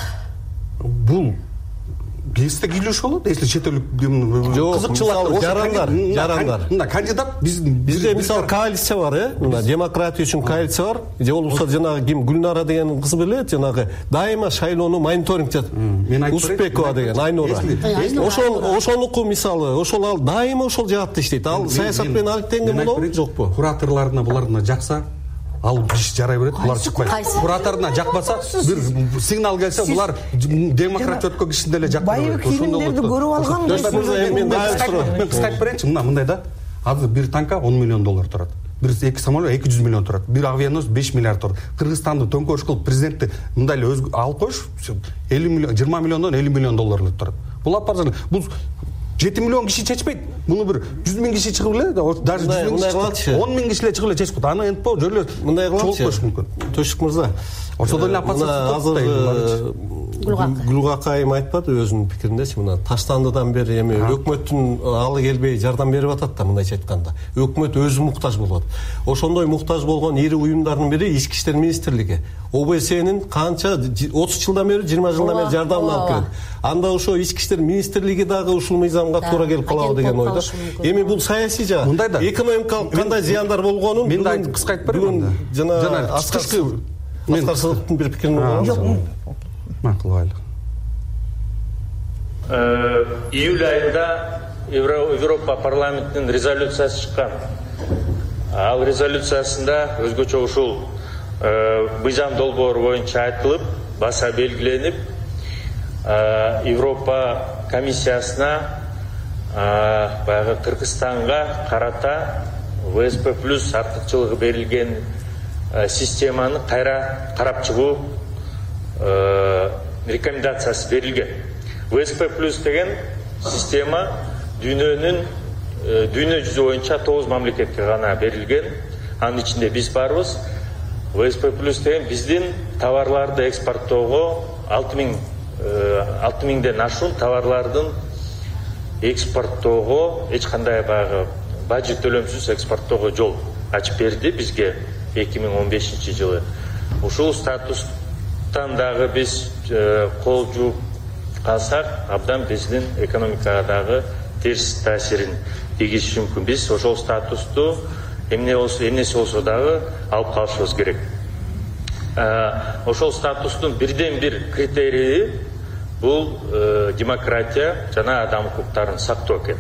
Бул Кесте кийлешүү болот, если чет элдик кызыкчылык жарандар, жарандар. Мына кандидат биздин бизде мисалы коалиция бар, э? Мына демократия үчүн коалиция бар. Же болбосо жанагы ким Гүлнара деген кыз билет, жанагы дайыма шайлоону мониторинг жасап. Успекова деген Айнура. Ошол ошонуку мисалы, ошол ал дайыма ошол жаатта иштейт. Ал саясат менен алектенген болобу, жокпу? Кураторлордуна булардын жакса ал иш жарай берет, булар чыкпайт. Кураторуна жакпаса, бир сигнал келсе, булар демократ өткөн кишине эле жакпайт. Байып фильмдерди көрүп алган. Мен кыскартып берейинчи, мына мындай да. Азыр бир танка он миллион доллар турат. Бир эки самолет эки жүз миллион турат. Бир авианос беш миллиард турат. Кыргызстанды төңкөш кылып президентти мындай эле алып коюш, элүү миллион, жыйырма миллиондон элүү миллион доллар эле турат. Бул апаржан, бул жети миллион киши чечпейт. Муну бир жүз миң киши чыгып эле, даже он миң киши эле чыгып эле чечип коет. Аны энтпо жөн эле мындай кылат мүмкүн. Төшүк мырза. Ошодон эле азыр Гүлгак айым айтпады өзүнүн пикириндечи, мына Таштандыдан бери эми өкмөттүн алы келбей жардам берип атат да, мындайча айтканда. Өкмөт өзү муктаж болот. Ошондой муктаж болгон ири уюмдардын бири Ички иштер министрлиги. О Б С'нин канча отуз жылдан бери, жыйырма жылдан бери жардамын алып келет. Анда ошо Ички иштер министрлиги дагы ушул мыйзамга туура келип калабы деген ойдо. Эми бул саясий жагы. Экономикалык кандай зыяндар болгонун мен да кыска айтып берейин. Жана аскарчы Аскар Садыктын бир пикирин алган. Макул байлы. Июль айында Европа парламентинин резолюциясы чыккан. Ал резолюциясында өзгөчө ушул мыйзам долбоору боюнча айтылып, баса белгиленип, Европа комиссиясына баягы Кыргызстанга карата В С П плюс артыкчылыгы берилген системаны кайра карап чыгуу рекомендациясы берилген. В С П плюс деген система дүйнөнүн дүйнө жүзү боюнча тогуз мамлекетке гана берилген. Анын ичинде биз барбыз. В С П плюс деген биздин товарларды экспорттоого алты миңден ашуун товарлардын экспорттоого эч кандай баягы бажы төлөмсүз экспорттоого жол ачып берди бизге эки миң он бешинчи жылы. Ушул статустан дагы биз кол жууп калсак абдан биздин экономикадагы терс таасирин тийгизиши мүмкүн. Биз ошол статусту эмне болсо эмнеси болсо дагы алып калышыбыз керек. Ошол статустун бирден бир критерийи бул демократия жана адам укуктарын сактоо экен.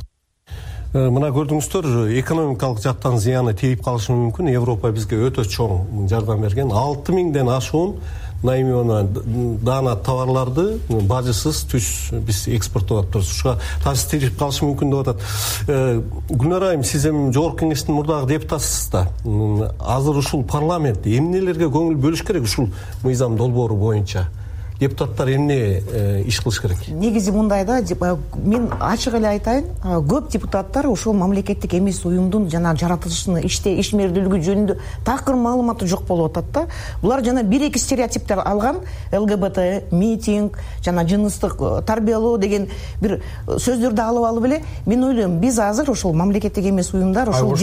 Мына көрдүңүздөр, экономикалык жактан зыяны тийип калышы мүмкүн. Европа бизге өтө чоң жардам берген. алты миңден ашуун наймиона даана товарларды бажысыз түз биз экспорттоп атабыз. Ушуга таасир тийип калышы мүмкүн деп атат. Гүлнар айым, сиз эми жогорку кеңештин мурдагы депутатысыз да. Азыр ушул парламент эмнелерге көңүл бөлүш керек ушул мыйзам долбоору боюнча? Депутаттар эмне иш кылыш керек? Негизи мындай да, мен ачык эле айтайын, көп депутаттар ошол мамлекеттик эмес уюмдун жана жаратылышын иште ишмердүүлүгү жөнүндө такыр маалыматы жок болуп атат да. Булар жана бир-эки стереотиптер алган, ЛГБТ, митинг, жана жыныстык тарбиялоо деген бир сөздөрдү алып алып эле, мен ойлойм, биз азыр ошол мамлекеттик эмес уюмдар ошол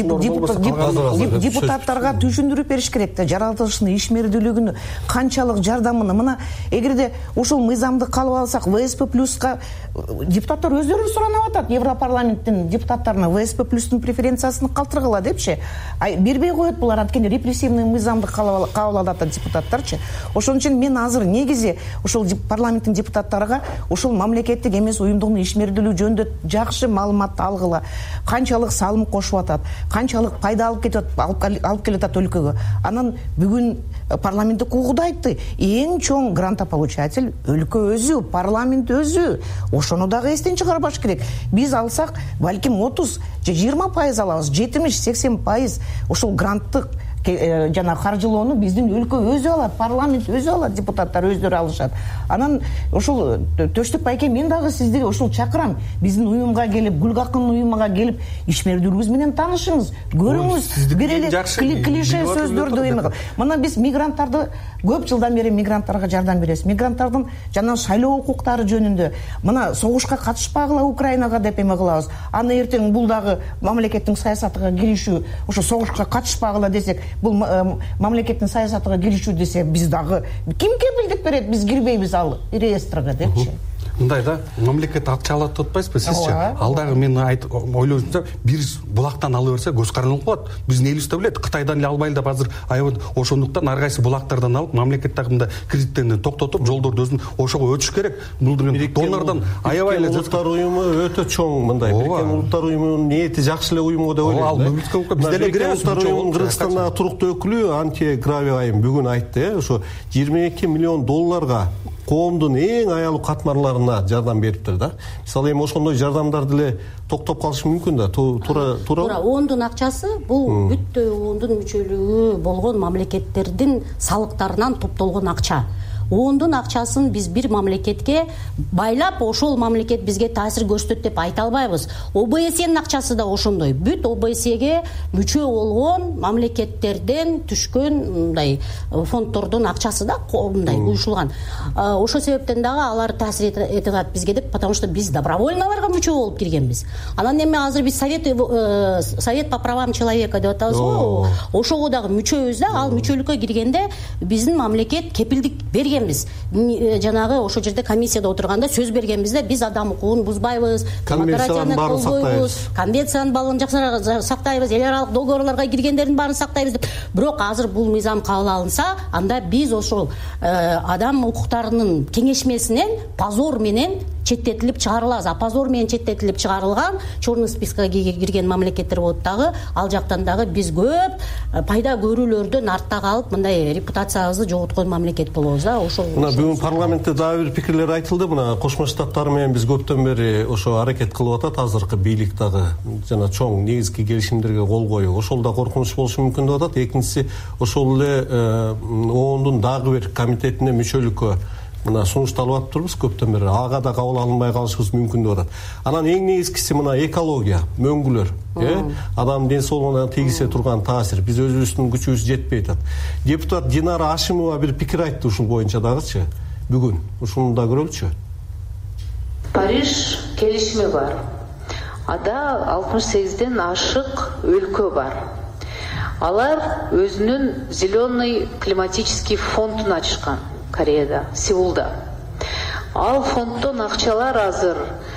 депутаттарга түшүндүрүп бериш керек да, жаратылышын ишмердүүлүгүн, канчалык жардамын. Мына эгерде ушул мыйзамды калып алсак, ВСП плюска депутаттар өздөрү суранып атат, Европарламенттин депутаттарына ВСП плюстун преференциясын калтыргыла депчи. Ай бербей коет булар, анткени репрессивный мыйзамды кабыл атат депутаттарчы. Ошон үчүн мен азыр негизи ушул парламенттин депутаттарга ушул мамлекеттик эмес уюмдун ишмердүүлүгү жөнүндө жакшы маалыматты алгыла. Канчалык салым кошуп атат, канчалык пайда алып кетет, алып келет өлкөгө. Анан бүгүн парламенттик угууда айтты, эң чоң грантополучатель өлкө өзү, парламент өзү. Ошону дагы эстен чыгарбаш керек. Биз алсак, балким отуз же жыйырма пайыз алабыз, жетимиш сексен пайыз ошол гранттык жана каржылоону биздин өлкө өзү алат, парламент өзү алат, депутаттар өздөрү алышат. Анан ошол Төштүк байке, мен дагы сизди ошол чакырам, биздин уюмга келип, Гүлгакын уюмуга келип, ишмердүүлүгүбүз менен таанышыңыз, көрүңүз, бир эле клише сөздөрдү эме. Мына биз мигранттарды көп жылдан бери мигранттарга жардам беребиз. Мигранттардын жана шайлоо укуктары жөнүндө, мына согушка катышпагыла Украинага деп эме кылабыз. Аны эртең бул дагы мамлекеттин саясатыга киришүү, ошо согушка катышпагыла десек, бул мамлекеттин саясатыга киришүү десе, биз дагы ким кепилдик берет, биз кирбейбиз ал реестрге депчи. Мындай да, мамлекет акча алат деп атпайсызбы сизчи? Ал дагы мен ойлоймчу, бир булактан ала берсе көз карандылык болот. Биздин элибизде билет, Кытайдан эле албайлы деп азыр аябай ошондуктан ар кайсы булактардан алып, мамлекет тагында кредиттерин токтотуп, жолдорду өзүн ошого өтүш керек. Бул деген донордон аябай эле Улуттар уюму өтө чоң мындай. Бириккен Улуттар уюмунун ниети жакшы эле уюм деп ойлойм. Ал бизде эле киребиз. Улуттар уюмунун Кыргызстандагы туруктуу өкүлү Антия Гравиайым бүгүн айтты, ошо жыйырма эки миллион долларга коомдун эң аялуу катмарларына жардам бериптир да. Мисалы эми ошондой жардамдарды эле токтоп калышы мүмкүн да. Туура туура. Ондун акчасы бул бүттө ондун мүчөлүгү болгон мамлекеттердин салыктарынан топтолгон акча. Ондун акчасын биз бир мамлекетке байлап, ошол мамлекет бизге таасир көрсөтөт деп айта албайбыз. ОБСЕнин акчасы да ошондой. Бүт ОБСЕге мүчө болгон мамлекеттерден түшкөн мындай фонддордун акчасы да мындай уюшулган. Ошол себептен дагы алар таасир эте алат бизге деп, потому что биз добровольно аларга мүчө болуп киргенбиз. Анан эми азыр биз совет совет по правам человека деп атабыз го. Ошого дагы мүчөбүз да, ал мүчөлүккө киргенде биздин мамлекет кепилдик берген. Жанагы ошо жерде комиссияда отурганда сөз бергенбиз да, биз адам укугун бузбайбыз, демократияны колдойбуз, конвенциянын баарын жакшы сактайбыз, эл аралык договорлорго киргендердин баарын сактайбыз деп. Бирок азыр бул мыйзам кабыл алынса, анда биз ошол адам укуктарынын кеңешмесинен позор менен четтетилип чыгарылабыз. А позор менен четтетилип чыгарылган черный спискага кирген мамлекеттер болот дагы, ал жактан дагы биз көп пайда көрүүлөрдөн артта калып, мындай репутациябызды жоготкон мамлекет болобуз да. Мына бүгүн парламентте дагы бир пикирлер айтылды. Мына Кошмо Штаттар менен биз көптөн бери ошо аракет кылып атат, азыркы бийлик дагы жана чоң негизги келишимдерге кол коюу. Ошол да коркунуч болушу мүмкүн деп атат. Экинчиси, ошол эле оондун дагы бир комитетине мүчөлүккө мына сунушталып атпырбыз көптөн бери. Ага да кабыл алынбай калышыбыз мүмкүн деп атат. Анан эң негизгиси мына экология, мөңгүлөр, э, адам ден соолугуна тийгизе турган таасир. Биз өзүбүздүн күчүбүз жетпей атат. Депутат Динара Ашимова бир пикир айтты ушул боюнча дагычы. Бүгүн ушуну да көрөлүчү. Париж келишими бар. Ада алтымыш сегизден ашык өлкө бар. Алар өзүнүн зеленый климатический фондун ачышкан Кореяда, Сеулда. ал фонддон акчалар азыр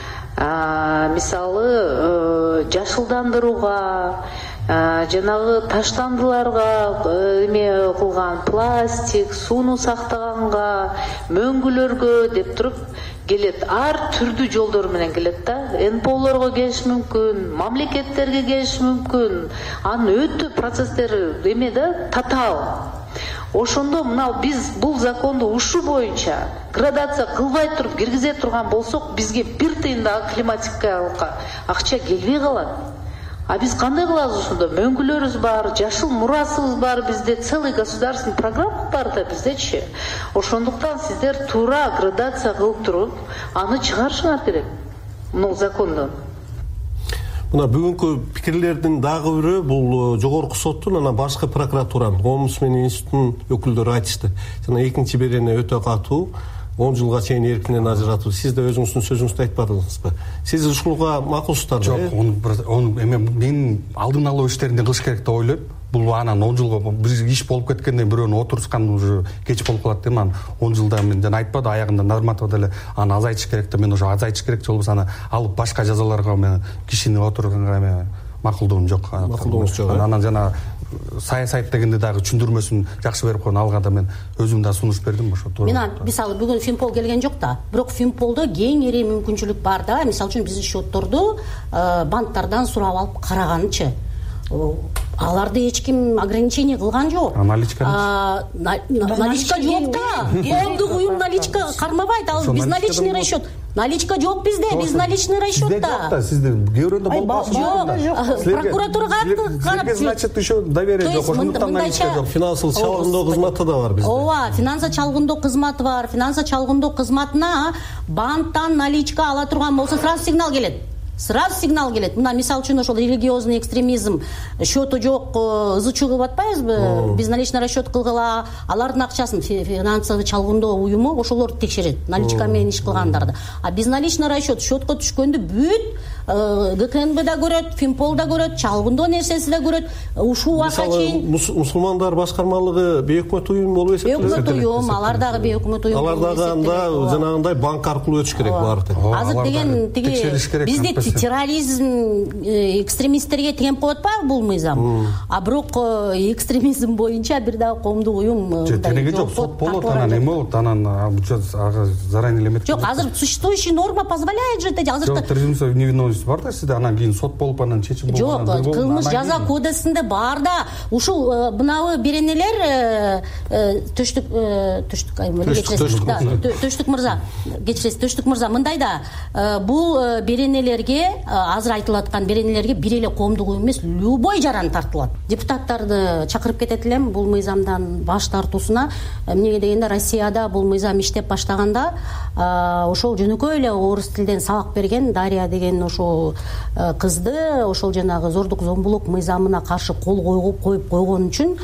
мисалы жашылдандырууга, жанагы таштандыларга эме кылган пластик, сууну сактаганга, мөңгүлөргө деп туруп келет. Ар түрдүү жолдор менен келет да. эн пэ олорго келиш мүмкүн, мамлекеттерге келиш мүмкүн. Анын өтө процесстери эме да, татаал. Ошондо мына биз бул законду ушул боюнча градация кылбай туруп киргизе турган болсок, бизге бир тыйын да климатикалык акча келбей калат. А биз кандай кылабыз ошондо? Мөңгүлөрүбүз бар, жашыл мурасыбыз бар, бизде целый государственный программа бар да биздечи. Ошондуктан сиздер туура градация кылып туруп, аны чыгарышыңар керек. Мына закондон. Мына бүгүнкү пикирлердин дагы бирөө бул жогорку соттун анан башкы прокуратуранын, омбудсмен институтунун өкүлдөрү айтышты. Жана экинчи берене өтө катуу, он жылга чейин эркинен ажыратуу. Сиз да өзүңүздүн сөзүңүздү айтпадыңызбы? Сиз ушулга макулсуздарбы? Жок, onu эме мен алдын алуу иштерин кылыш керек деп ойлойм. Бул анан он жылга бир иш болуп кеткенден бирөөнү отурускан уже кеч болуп калат дейм. Анан он жылда мен жана айтпады, аягында нормативде эле аны азайтыш керек деп, мен уже азайтыш керек же болбосо аны алып башка жазаларга мен кишини отурганга эме макулдугум жок. Макулдугуңуз жок. Анан жана саясат дегенде дагы түшүндүрмөсүн жакшы берип койгон, алга да мен өзүм да сунуш бердим ошо. Мен мисалы бүгүн Финпол келген жок да, бирок Финполдо кеңири мүмкүнчүлүк бар да. Мисалы үчүн биздин счетторду банктардан сурап алып караганчы. Аларды эч ким ограничение кылган жок. Наличка наличка жок да. Коомдук уюм наличка кармабайт. Ал биз наличный расчет. Наличка жок бизде, биз наличный расчетта. Сизде кээбирөөндө болбосо жок. Прокуратурага карап, значит, еще доверие жок. Ошондуктан наличка жок. Финансылык чалгындоо кызматы да бар бизде. Ооба, финанса чалгындоо кызматы бар. Финанса чалгындоо кызматына банктан наличка ала турган болсо сразу сигнал келет. Сразу сигнал келет. Мына мисалы үчүн ошол религиозный экстремизм, счету жок, ызычуу кылып атпайбызбы? Биз наличный расчет кылгыла, алардын акчасын финансовый чалгындоо уюму ошолор текшерет, наличка менен иш кылгандарды. А биз наличный расчет счетко түшкөндү бүт гэ ка эн бэ да көрөт, Финпол да көрөт, чалгындоо нерсеси да көрөт. Ушул убакка чейин мусулмандар башкармалыгы бейөкмөт уюм болуп эсептелет. Бейөкмөт уюм, алар дагы бейөкмөт уюм. Алар дагы анда жанагындай банк аркылуу өтүш керек баары. Азыр деген тиги бизде терроризм экстремисттерге теңеп коет атпайбы бул мыйзам? А бирок экстремизм боюнча бир дагы коомдук уюм тенеге жок, сот болот, анан эме болот, анан ага заранее элемет. Жок, азыр существующий норма позволяет же это. Азыр презумпция невиновности бар да сизде, анан кийин сот болуп анан чечим болгон. Жок, кылмыш жаза кодексинде бар да. Ушул мынабы беренелер төштүк төштүк төштүк мырза, кечиресиз, төштүк мырза, мындай да, бул беренелерге, азыр айтылып аткан беренелерге бир эле коомдук уюм эмес, любой жаран тартылат. Депутаттарды чакырып кетет элем бул мыйзамдан баш тартуусуна. Эмнеге дегенде Россияда бул мыйзам иштеп баштаганда ошол жөнөкөй эле орус тилден сабак берген Дарья деген ошол кызды ошол жанагы зордук зомбулук мыйзамына каршы кол коюп коюп койгон үчүн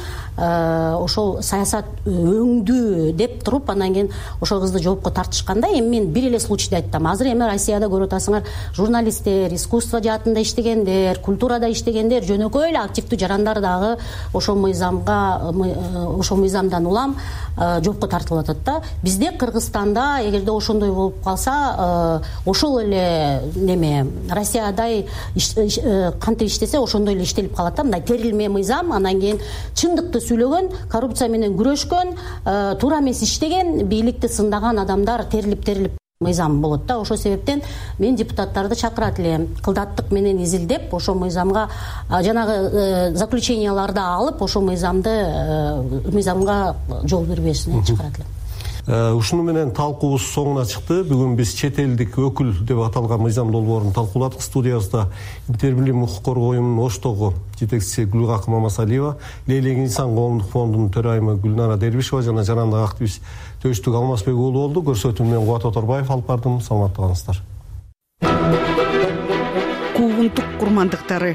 ошол саясат өңдүү деп туруп, анан кийин ошол кызды жоопко тартышканда, эми мен бир эле случайды айттым. Азыр эми Россияда көрүп атасыңар, журналисттер, искусство жаатында иштегендер, культурада иштегендер, жөнөкөй эле активдүү жарандар дагы ошол мыйзамга ошол мыйзамдан улам жоопко тартылып атат да. Бизде Кыргызстанда эгерде ошондой болуп калса, ошол эле неме Россиядай кантип иштесе ошондой эле иштелип калат да. Мындай терилме мыйзам, анан кийин чындыкты сүйлөгөн, коррупция менен күрөшкөн, туура эмес иштеген, бийликти сындаган адамдар терилип-терилип мыйзам болот да. Ошол себептен мен депутаттарды чакырат элем, кылдаттык менен изилдеп, ошол мыйзамга жанагы заключенияларды алып, ошол мыйзамды мыйзамга жол бербешине чакырат элем. Ушуну менен талкуубуз соңуна чыкты. Бүгүн биз чет элдик өкүл деп аталган мыйзам долбоорун талкууладык. Студиябызда Интербилим укук коргоо уюмунун Оштогу жетекчиси Гүлгакы Мамасалиева, Лейлек инсан коомдук фондунун төрайымы Гүлнара Дербишева жана жанагы активист Төштүк Алмазбек уулу болду. Көрсөтүүнү мен Кубат Оторбаев алып бардым. Саламатта калыңыздар. Куугунтук курмандыктары.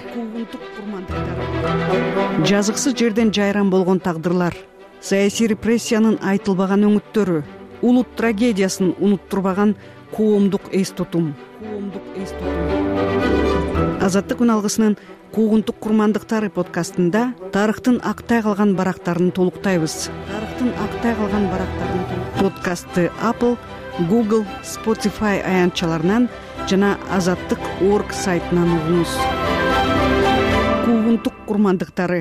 Жазыксыз жерден жайран болгон тагдырлар, саясий репрессиянын айтылбаган өңүттөрү, улут трагедиясын унуттурбаган коомдук эс тутум. Азаттык үн алгысынын Куугунтук курмандыктары подкастында тарыхтын актай калган барактарын толуктайбыз. Тарыхтын актай калган барактарын подкастты Apple, Google, Spotify аянтчаларынан жана азаттык точка орг сайтынан угуңуз. Куугунтук курмандыктары.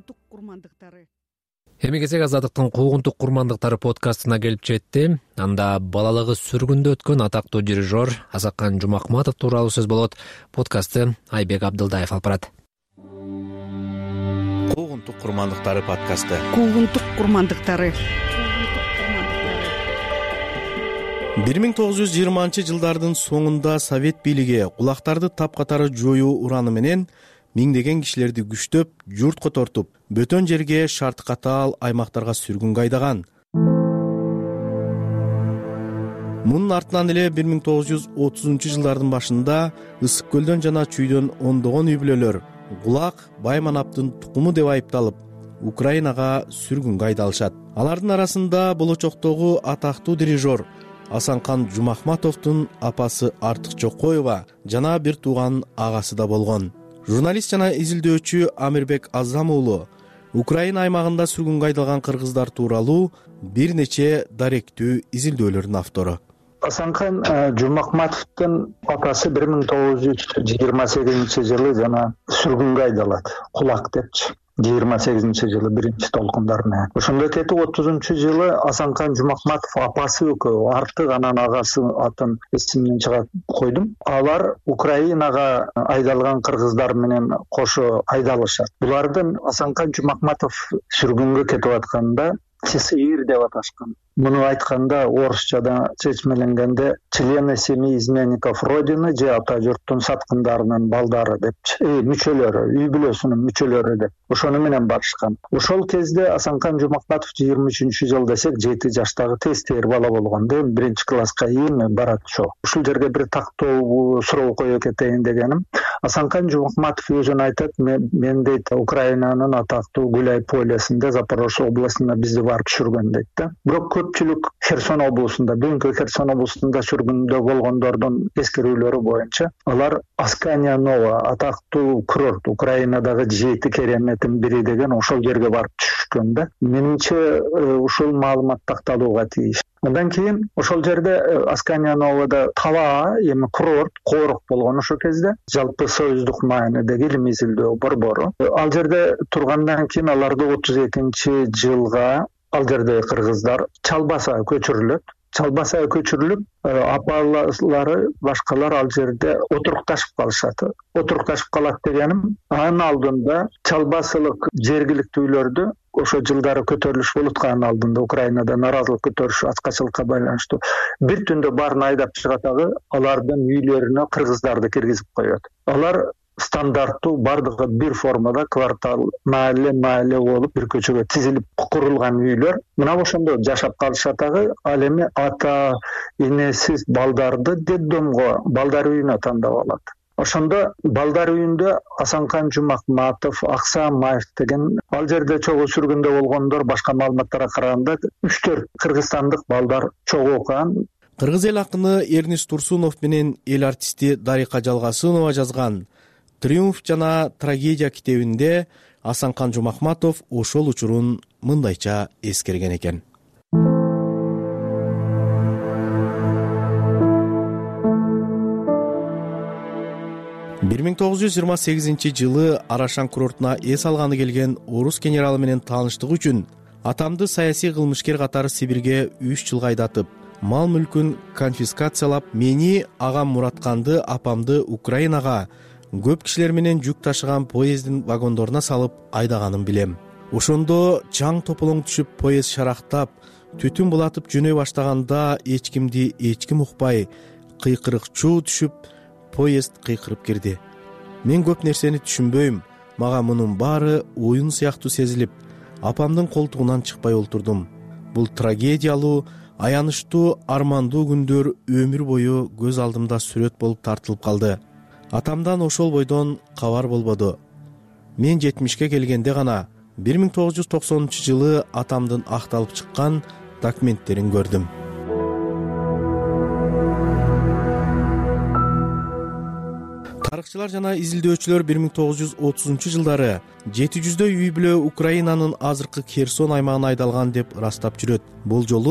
Эми кезек азаттыктын куугунтук курмандыктары подкастына келип жетти. Анда балалыгы сүргүндө өткөн атактуу дирижер Асакан Жумахматов тууралуу сөз болот. Подкастты Айбек Абдылдаев алып барат. Куугунтук курмандыктары подкасты. Куугунтук курмандыктары. бир миң тогуз жүз жыйырманчы жылдардын соңунда совет бийлиги кулактарды тапкатары жоюу ураны менен миңдеген кишилерди күчтөп, журтко тартып, бөтөн жерге шарт катаал аймактарга сүргүнгө айдаган. Мунун артынан эле бир миң тогуз жүз отузунчу жылдардын башында Ысык көлдөн жана Чүйдөн ондогон үй бүлөлөр Кулак Байманаптын тукуму деп айыпталып, Украинага сүргүнгө айдалышат. Алардын арасында болочоктогу атактуу дирижер Асанкан Жумахматовдун апасы Артык Чокоева жана бир тууган агасы да болгон. Журналист жана изилдөөчү Амирбек Азам уулу Украина аймагында сүргүнгө айдалган кыргыздар тууралуу бир нече даректүү изилдөөлөрдүн автору. Асанкан Жумахматовдун апасы бир миң тогуз жүз жыйырма сегизинчи жылы жана сүргүнгө айдалат. Кулак депчи. жыйырма сегизинчи жылы биринчи толкундарына. Ошондо кетип отузунчу жылы Асанкан Жумахматов апасы экөө, Артык анан агасы атын эсимден чыгат койдум. Алар Украинага айдалган кыргыздар менен кошо айдалышат. Булардын Асанкан Жумахматов сүргүнгө кетип атканда ЧСИР деп аташкан. Муну айтканда орусчада чечмеленгенде члены семьи изменников Родины же ата журттун саткындарынын балдары деп, э, мүчөлөрү, үй бүлөсүнүн мүчөлөрү деп. Ошону менен барышкан. Ошол кезде Асанкан Жумахматов жыйырма үчүнчү жыл десек жети жаштагы тестер бала болгон. Биринчи класска эми барат ошо. Ушул жерге бир тактоо суроо коюп кетейин дегеним. Асанкан Жумахматов өзүн айтат, мен дейт Украинанын атактуу Гуляй полесинде Запорожье областына бизди барып түшүргөн дейт да. Бирок көпчүлүк Херсон облусунда, бүгүнкү Херсон облусунда сүргүндө болгондордун эскерүүлөрү боюнча алар Аскания Нова атактуу курорт, Украинадагы жети кереметтин бири деген ошол жерге барып түшкөн да. Менимче ушул маалымат такталууга тийиш. Андан кийин ошол жерде Аскания Новада таба, эми курорт, коорук болгон ошол кезде, жалпы союздук маанидеги илимий изилдөө борбору. Ал жерде тургандан кийин аларды отуз экинчи жылга ал жерде кыргыздар Чалбаса көчүрүлөт. Чалбаса көчүрүлүп, апалары, башкалар ал жерде отурукташып калышат. Отурукташып калат дегеним, анын алдында Чалбасылык жергиликтүүлөрдү ошо жылдары көтөрүлүш болуп атканын алдында Украинада наразылык көтөрүш, ачкачылыкка байланыштуу бир түндө баарын айдап чыгатагы алардын үйлөрүнө кыргыздарды киргизип коёт. Алар стандарттуу бардыгы бир формада квартал, маале маале болуп бир көчөгө тизилип курулган үйлөр. Мына ошондо жашап калышатагы, ал эми ата энесиз балдарды детдомго, балдар үйүнө тандап алат. Ошондо балдар үйүндө Асанкан Жумахматов, Аксамаев деген ал жерде чогуу сүргүндө болгондор башка маалыматтарга караганда үч төрт кыргызстандык балдар чогуу окуган. Кыргыз эл акыны Эрнис Турсунов менен эл артисти Дарика Жалгасынова жазган «Триумф жана трагедия» китебинде Асанкан Жумахматов ошол учурун мындайча эскерген экен. бир миң тогуз жүз жыйырма сегизинчи жылы Арашан курортуна эс алганы келген орус генералы менен тааныштык үчүн атамды саясий кылмышкер катары Сибирге үч жылга айдатып, мал мүлкүн конфискациялап, мени, агам Муратканды, апамды Украинага көп кишилер менен жүк ташыган поездин вагондоруна салып айдаганын билем. Ошондо чаң тополоң түшүп, поезд шарактап, түтүн булатып жөнөй баштаганда эч кимди эч ким укпай, кыйкырык чуу түшүп, поезд кыйкырып кирди. Мен көп нерсени түшүнбөйм, мага мунун баары оюн сыяктуу сезилип, апамдын колтугунан чыкпай олтурдум. Бул трагедиялуу, аянычтуу, армандуу күндөр өмүр бою көз алдымда сүрөт болуп тартылып калды. Атамдан ошол бойдон кабар болбоду. Мен жетимишке келгенде гана бир миң тогуз жүз токсонунчу жылы атамдын акталып чыккан документтерин көрдүм. Тарыхчылар жана изилдөөчүлөр бир миң тогуз жүз отузунчу жылдары жети жүздөй үй бүлө Украинанын азыркы Херсон аймагына айдалган деп ырастап жүрөт. Бул жолу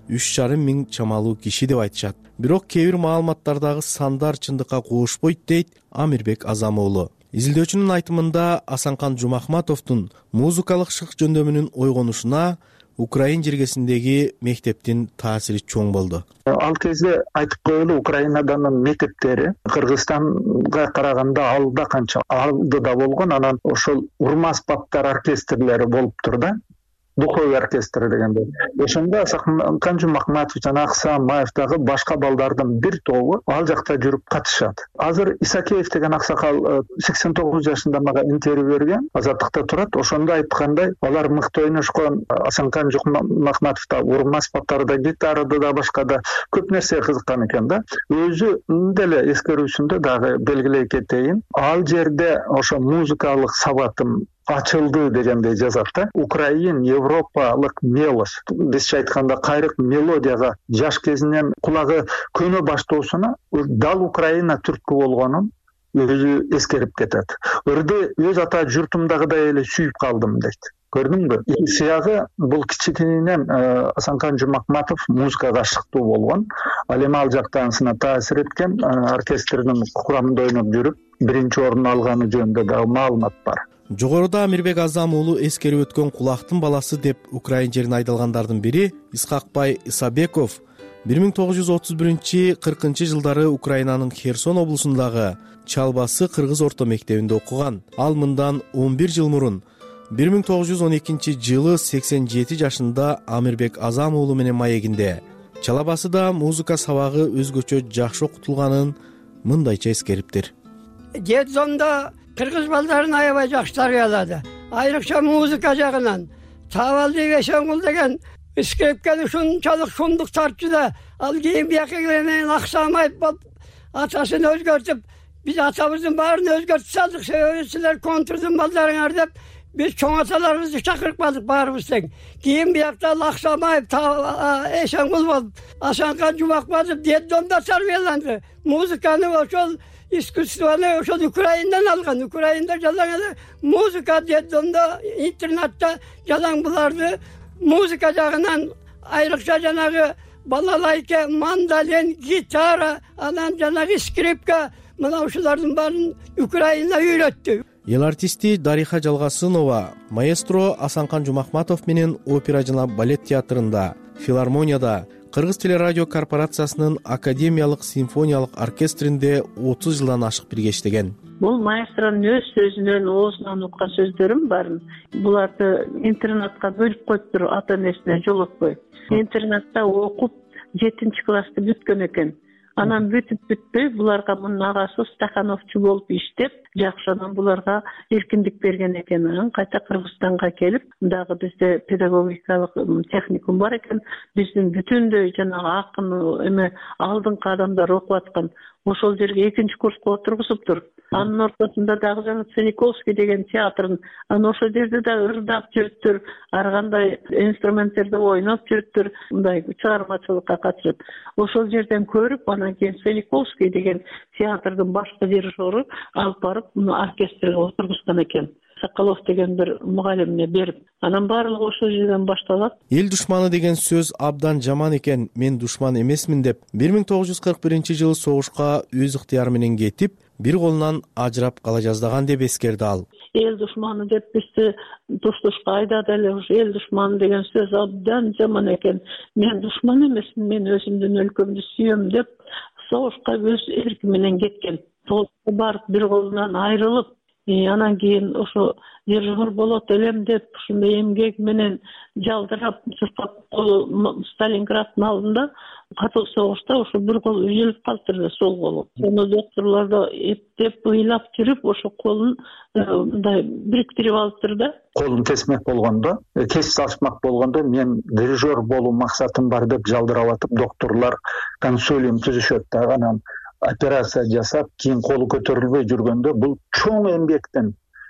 үч жарым миң чамалуу киши деп айтышат. Бирок кээ бир маалыматтардагы сандар чындыкка куушпойт дейт Амирбек Азам уулу. Изилдөөчүнүн айтымында Асанкан Жумахматовдун музыкалык шык жөндөмүнүн ойгонушуна Украин жергесиндеги мектептин таасири чоң болду. Ал кезде айтып коелу, Украинадан мектептери Кыргызстанга караганда алда канча алдыда болгон, анан ошол урма аспаптар оркестрлери болуп тур да. Духовый оркестр дегенде. Ошондо Асанкан Жумахматов жана Аксан Маевдагы башка балдардын бир тобу ал жакта жүрүп катышат. Азыр Исакеев деген аксакал сексен тогуз жашында мага интервью берген, Азаттыкта турат. Ошондо айткандай, алар мыкты ойношкон. Асанкан Жумахматов да урма аспаптарда, гитарада да башка да көп нерсе кызыккан экен да. Өзү деле эскерүүсүндө дагы белгилей кетейин. Ал жерде ошо музыкалык сабатым ачылды дегенде жазат да. Украин европалык мелос, бизче айтканда кайрык мелодияга жаш кезинен кулагы көнө баштоосуна дал Украина түрткү болгонун өзү эскерип кетет. Ырды өз ата журтумдагыдай эле сүйүп калдым дейт. Көрдүңбү? Сыягы бул кичинекейинен Асанкан Жумахматов музыкага ашыктуу болгон. Ал эми ал жактансына таасир эткен, оркестрдин курамында ойноп жүрүп, биринчи орун алганы жөнүндө дагы маалымат бар. Жогоруда Амирбек Азам уулу эскерип өткөн кулактын баласы деп Украин жерин айдалгандардын бири Исхакбай Исабеков бир миң тогуз жүз отуз биринчи кыркынчы жылдары Украинанын Херсон облусундагы Чалбасы кыргыз орто мектебинде окуган. Ал мындан он бир жыл мурун бир миң тогуз жүз он экинчи жылы сексен жети жашында Амирбек Азам уулу менен маегинде Чалабасыда музыка сабагы өзгөчө жакшы окутулганын мындайча эскериптир. Жетзонда кыргыз балдарын аябай жакшы тарбиялады. Айрыкча музыка жагынан Табалбек Эшенгул деген скрипканы ушунчалык шундук тартчу да, ал кийин бияка менен Аксамаев болуп атасын өзгөртүп, биз атабыздын баарын өзгөртүп салдык. Силер контрдун балдарыңар деп биз чоң аталарыбызды чакырып калдык баарыбыз тең. Кийин биякта Аксамаев, Эшенгул болуп, Асанкан Жумахматов детдомдо тарбияланды. Музыканы ошол искусствону ошол Украиндан алган. Украинда жалаң эле музыка детдомдо, интернатта жалаң буларды музыка жагынан айрыкча жанагы балалайка, мандолин, гитара, анан жанагы скрипка, мына ушулардын баарын Украина үйрөттү. Эл артисти Дариха Жалгасынова маэстро Асанкан Жумахматов менен опера жана балет театрында, филармонияда, Кыргыз телерадио корпорациясынын академиялык симфониялык оркестринде отуз жылдан ашык бирге иштеген. Бул маэстронун өз сөзүнөн, оозунан уккан сөздөрүм барын. Буларды интернатка бөлүп коюптур, ата энесине жолотпой. Интернатта окуп жетинчи классты бүткөн экен. Анан бүтүп бүтпөй буларга мунун агасы стахановчу болуп иштеп, жакшыдан буларга эркиндик берген экен. Анан кайта Кыргызстанга келип, дагы бизде педагогикалык техникум бар экен. Биздин бүтүндөй жанагы акын эме алдыңкы адамдар окуп аткан. Ошол жерге экинчи курска отургузуптур. Анын ортосунда дагы жана Цениковский деген театрын, анан ошол жерде да ырдап жүрүптүр, ар кандай инструменттерди ойноп жүрүптүр, мындай чыгармачылыкка катышып. Ошол жерден көрүп, анан кийин Цениковский деген театрдын башкы дирижеру алып барып, муну оркестрге отургузган экен. Соколов деген бир мугалимине берип, анан баардыгы ошол жерден башталат. Эл душманы деген сөз абдан жаман экен, мен душман эмесмин деп бир миң тогуз жүз кырк биринчи жылы согушка өз ыктыяры менен кетип, бир колунан ажырап кала жаздаган деп эскерди ал. Эл душманы деп бизди туштушка айдады эле. Ушу эл душманы деген сөз абдан жаман экен. Мен душман эмесмин, мен өзүмдүн өлкөмдү сүйөм деп согушка өз эрки менен кеткен. Согушка барып бир колунан айрылып, анан кийин ошо дирижер болот элем деп ушундай эмгек менен жалдырап, чуркап Сталинграддын алдында катуу согушта ошо бир кол үзүлүп калыптыр, сол колу. Сону докторлор да эптеп ыйлап жүрүп ошо колун мындай бириктирип алыптыр да. Колун кесмек болгондо, кесип салышмак болгондо мен дирижер болуу максатым бар деп жалдырап атып, докторлор консилиум түзүшөт да, анан операция жасап, кийин колу көтөрүлбөй жүргөндө бул чоң эмгектен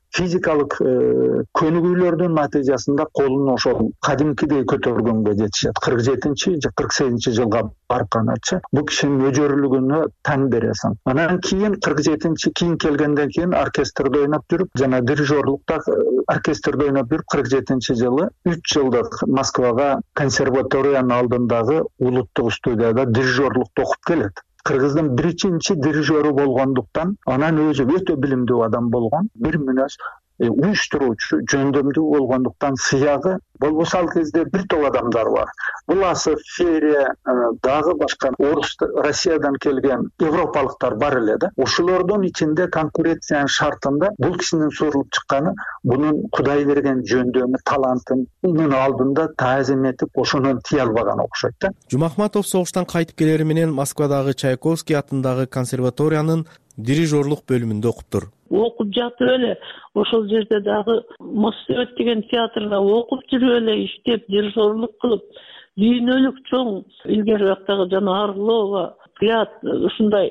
физикалык көнүгүүлөрдүн натыйжасында колун ошол кадимкидей көтөргөнгө жетишет. кырк жетинчи же кырк сегизинчи жылга барып канатчы бул кишинин өжөрлүгүнө таң бересиң. Анан кийин кырк жетинчи кийин келгенден кийин оркестрде ойноп жүрүп, жана дирижерлукта оркестрде ойноп жүрүп кырк жетинчи жылы үч жылдык Москвага консерваториянын алдындагы улуттук студияда дирижерлукты окуп келет. Кыргыздын биринчи дирижеру болгондуктан, анан өзү өтө билимдүү адам болгон, бир мүнөз уюштуруучу, жөндөмдүү болгондуктан сыягы болбосо ал кезде бир топ адамдар бар. Буласов, Ферия, дагы башка орус, Россиядан келген европалыктар бар эле да. Ошолордун ичинде конкуренциянын шартында бул кишинин сурулуп чыкканы бунун Кудай берген жөндөмү, талантынын алдында таазим этип ошону тие албаган окшойт да. Жумахматов согуштан кайтып келери менен Москвадагы Чайковский атындагы консерваториянын дирижерлук бөлүмүндө окуптур. Окуп жатып эле ошол жерде дагы Моссовет деген театрда окуп жүрүп эле иштеп, дирижерлук кылып, дүйнөлүк чоң илгери убактагы жана Орлова, Кыят ушундай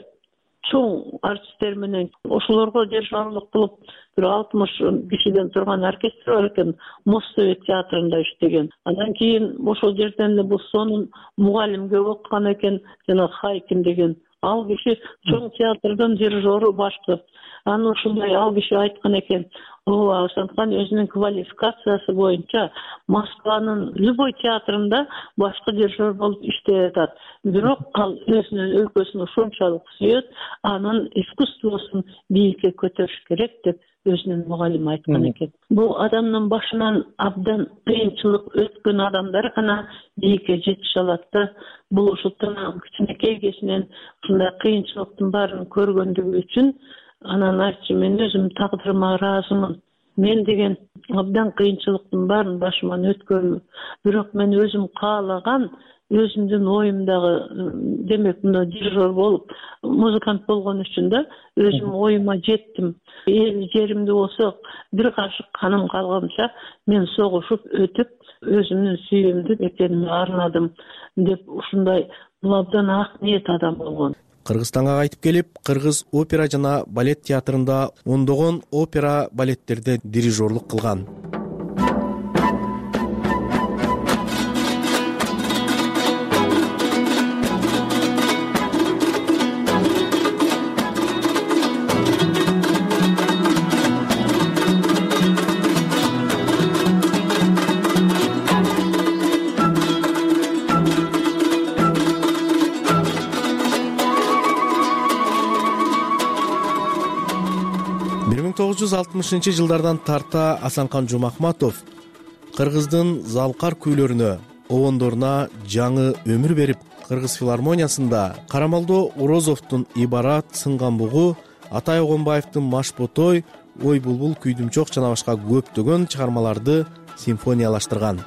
чоң артисттер менен ошолорго дирижерлук кылып, бир алтымыш кишиден турган оркестр бар экен, Моссовет театрында иштеген. Андан кийин ошол жерден эле бул сонун мугалимге окуган экен, жана Хайкин деген. Ал киши чоң театрдын дирижеру башкы. Аны ушундай ал киши айткан экен, ооба, ошондуктан өзүнүн квалификациясы боюнча Москванын любой театрында башкы дирижер болуп иштей атат. Бирок ал өзүнүн өлкөсүн ушунчалык сүйөт, анын искусствосун бийикке көтөрүш керек деп өзүнүн мугалими айткан экен. Бул адамдын башынан абдан кыйынчылык өткөн адамдар гана бийикке жетише алат да. Бул ушултан кичинекей кезинен ушундай кыйынчылыктын баарын көргөндүгү үчүн анан айтчы, мен өзүм тагдырыма ыраазымын. Мен деген абдан кыйынчылыктын баарын башыман өткөнмүн. Бирок мен өзүм каалаган, өзүмдүн оюмдагы, демек, мына дирижер болуп, музыкант болгон үчүн да өзүм оюма жеттим. Эл жеримде болсо, бир кашык каным калганча мен согушуп өтүп, өзүмдүн сүйүүмдү экениме арнадым деп ушундай бул абдан ак ниет адам болгон. Кыргызстанга кайтып келип, кыргыз опера жана балет театрында ондогон опера балеттерде дирижерлук кылган. бир миң тогуз жүз алтымышынчы жылдардан тарта Асанкан Жумахматов кыргыздын залкар күйлөрүнө, обондоруна жаңы өмүр берип, Кыргыз филармониясында Карамалдо Орозовдун Ибарат, Сынган бугу, Атай Огонбаевдин Машботой, Ой булбул, Күйдүмчок жана башка көптөгөн чыгармаларды симфониялаштырган.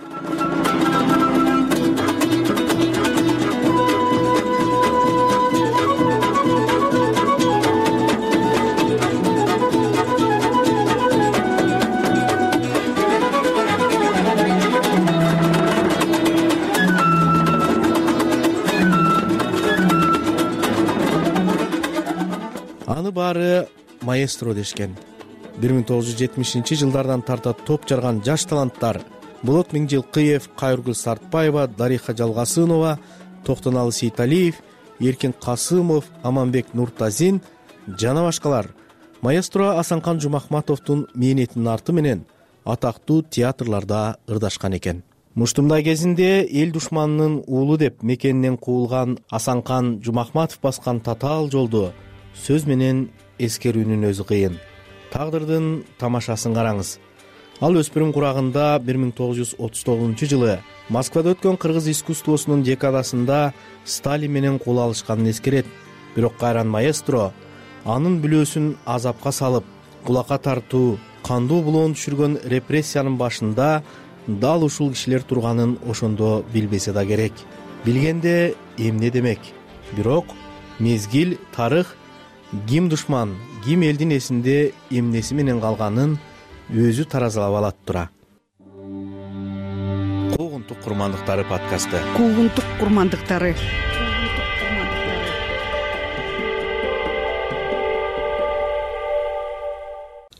Аны баары маэстро дешкен. бир миң тогуз жүз жетимишинчи жылдардан тарта топ жарган жаш таланттар Болот Миңжилкыев, Кайыргүл Сартбаева, Дариха Жалгасынова, Токтоналы Сейталиев, Эркин Касымов, Аманбек Нуртазин жана башкалар маэстро Асанкан Жумахматовдун мээнетинин арты менен атактуу театрларда ырдашкан экен. Муштумдай кезинде эл душманынын уулу деп мекенинен куулган Асанкан Жумахматов баскан татаал жолду сөз менен эскерүүнүн өзү кыйын. Тагдырдын тамашасын караңыз. Ал өспүрүм курагында бир миң тогуз жүз отуз тогузунчу жылы Москвада өткөн кыргыз искусствосунун декадасында Сталин менен кол алышканын эскерет. Бирок кайран маэстро анын бүлөөсүн азапка салып, кулакка тартуу, кандуу булоон түшүргөн репрессиянын башында дал ушул кишилер турганын ошондо билбесе да керек. Билгенде эмне демек? Бирок мезгил, тарых ким душман, ким элдин эсинде эмнеси менен калганын өзү таразалап алат тура. Куугунтук курмандыктары подкасты. Куугунтук курмандыктары.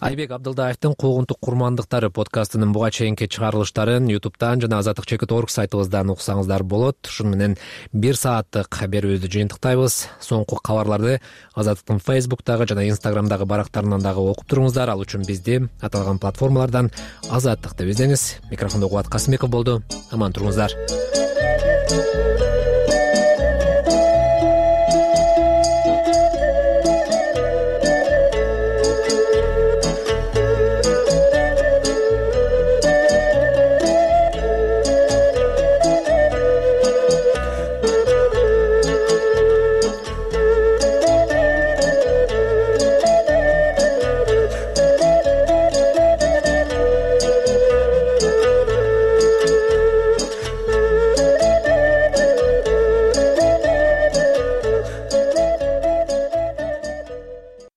Айбек Абдылдаевдин Куугунтук курмандыктары подкастынын буга чейинки чыгарылыштарын ютубтан жана азаттык чекит орг сайтыбыздан уксаңыздар болот. Ушун менен бир сааттык берүүбүздү жыйынтыктайбыз. Соңку кабарларды Азаттыктын Фейсбуктагы жана Инстаграмдагы барактарынан дагы окуп туруңуздар. Ал үчүн бизди аталган платформалардан Азаттык деп издеңиз. Микрофондо Кубат Касымбеков болду. Аман туруңуздар.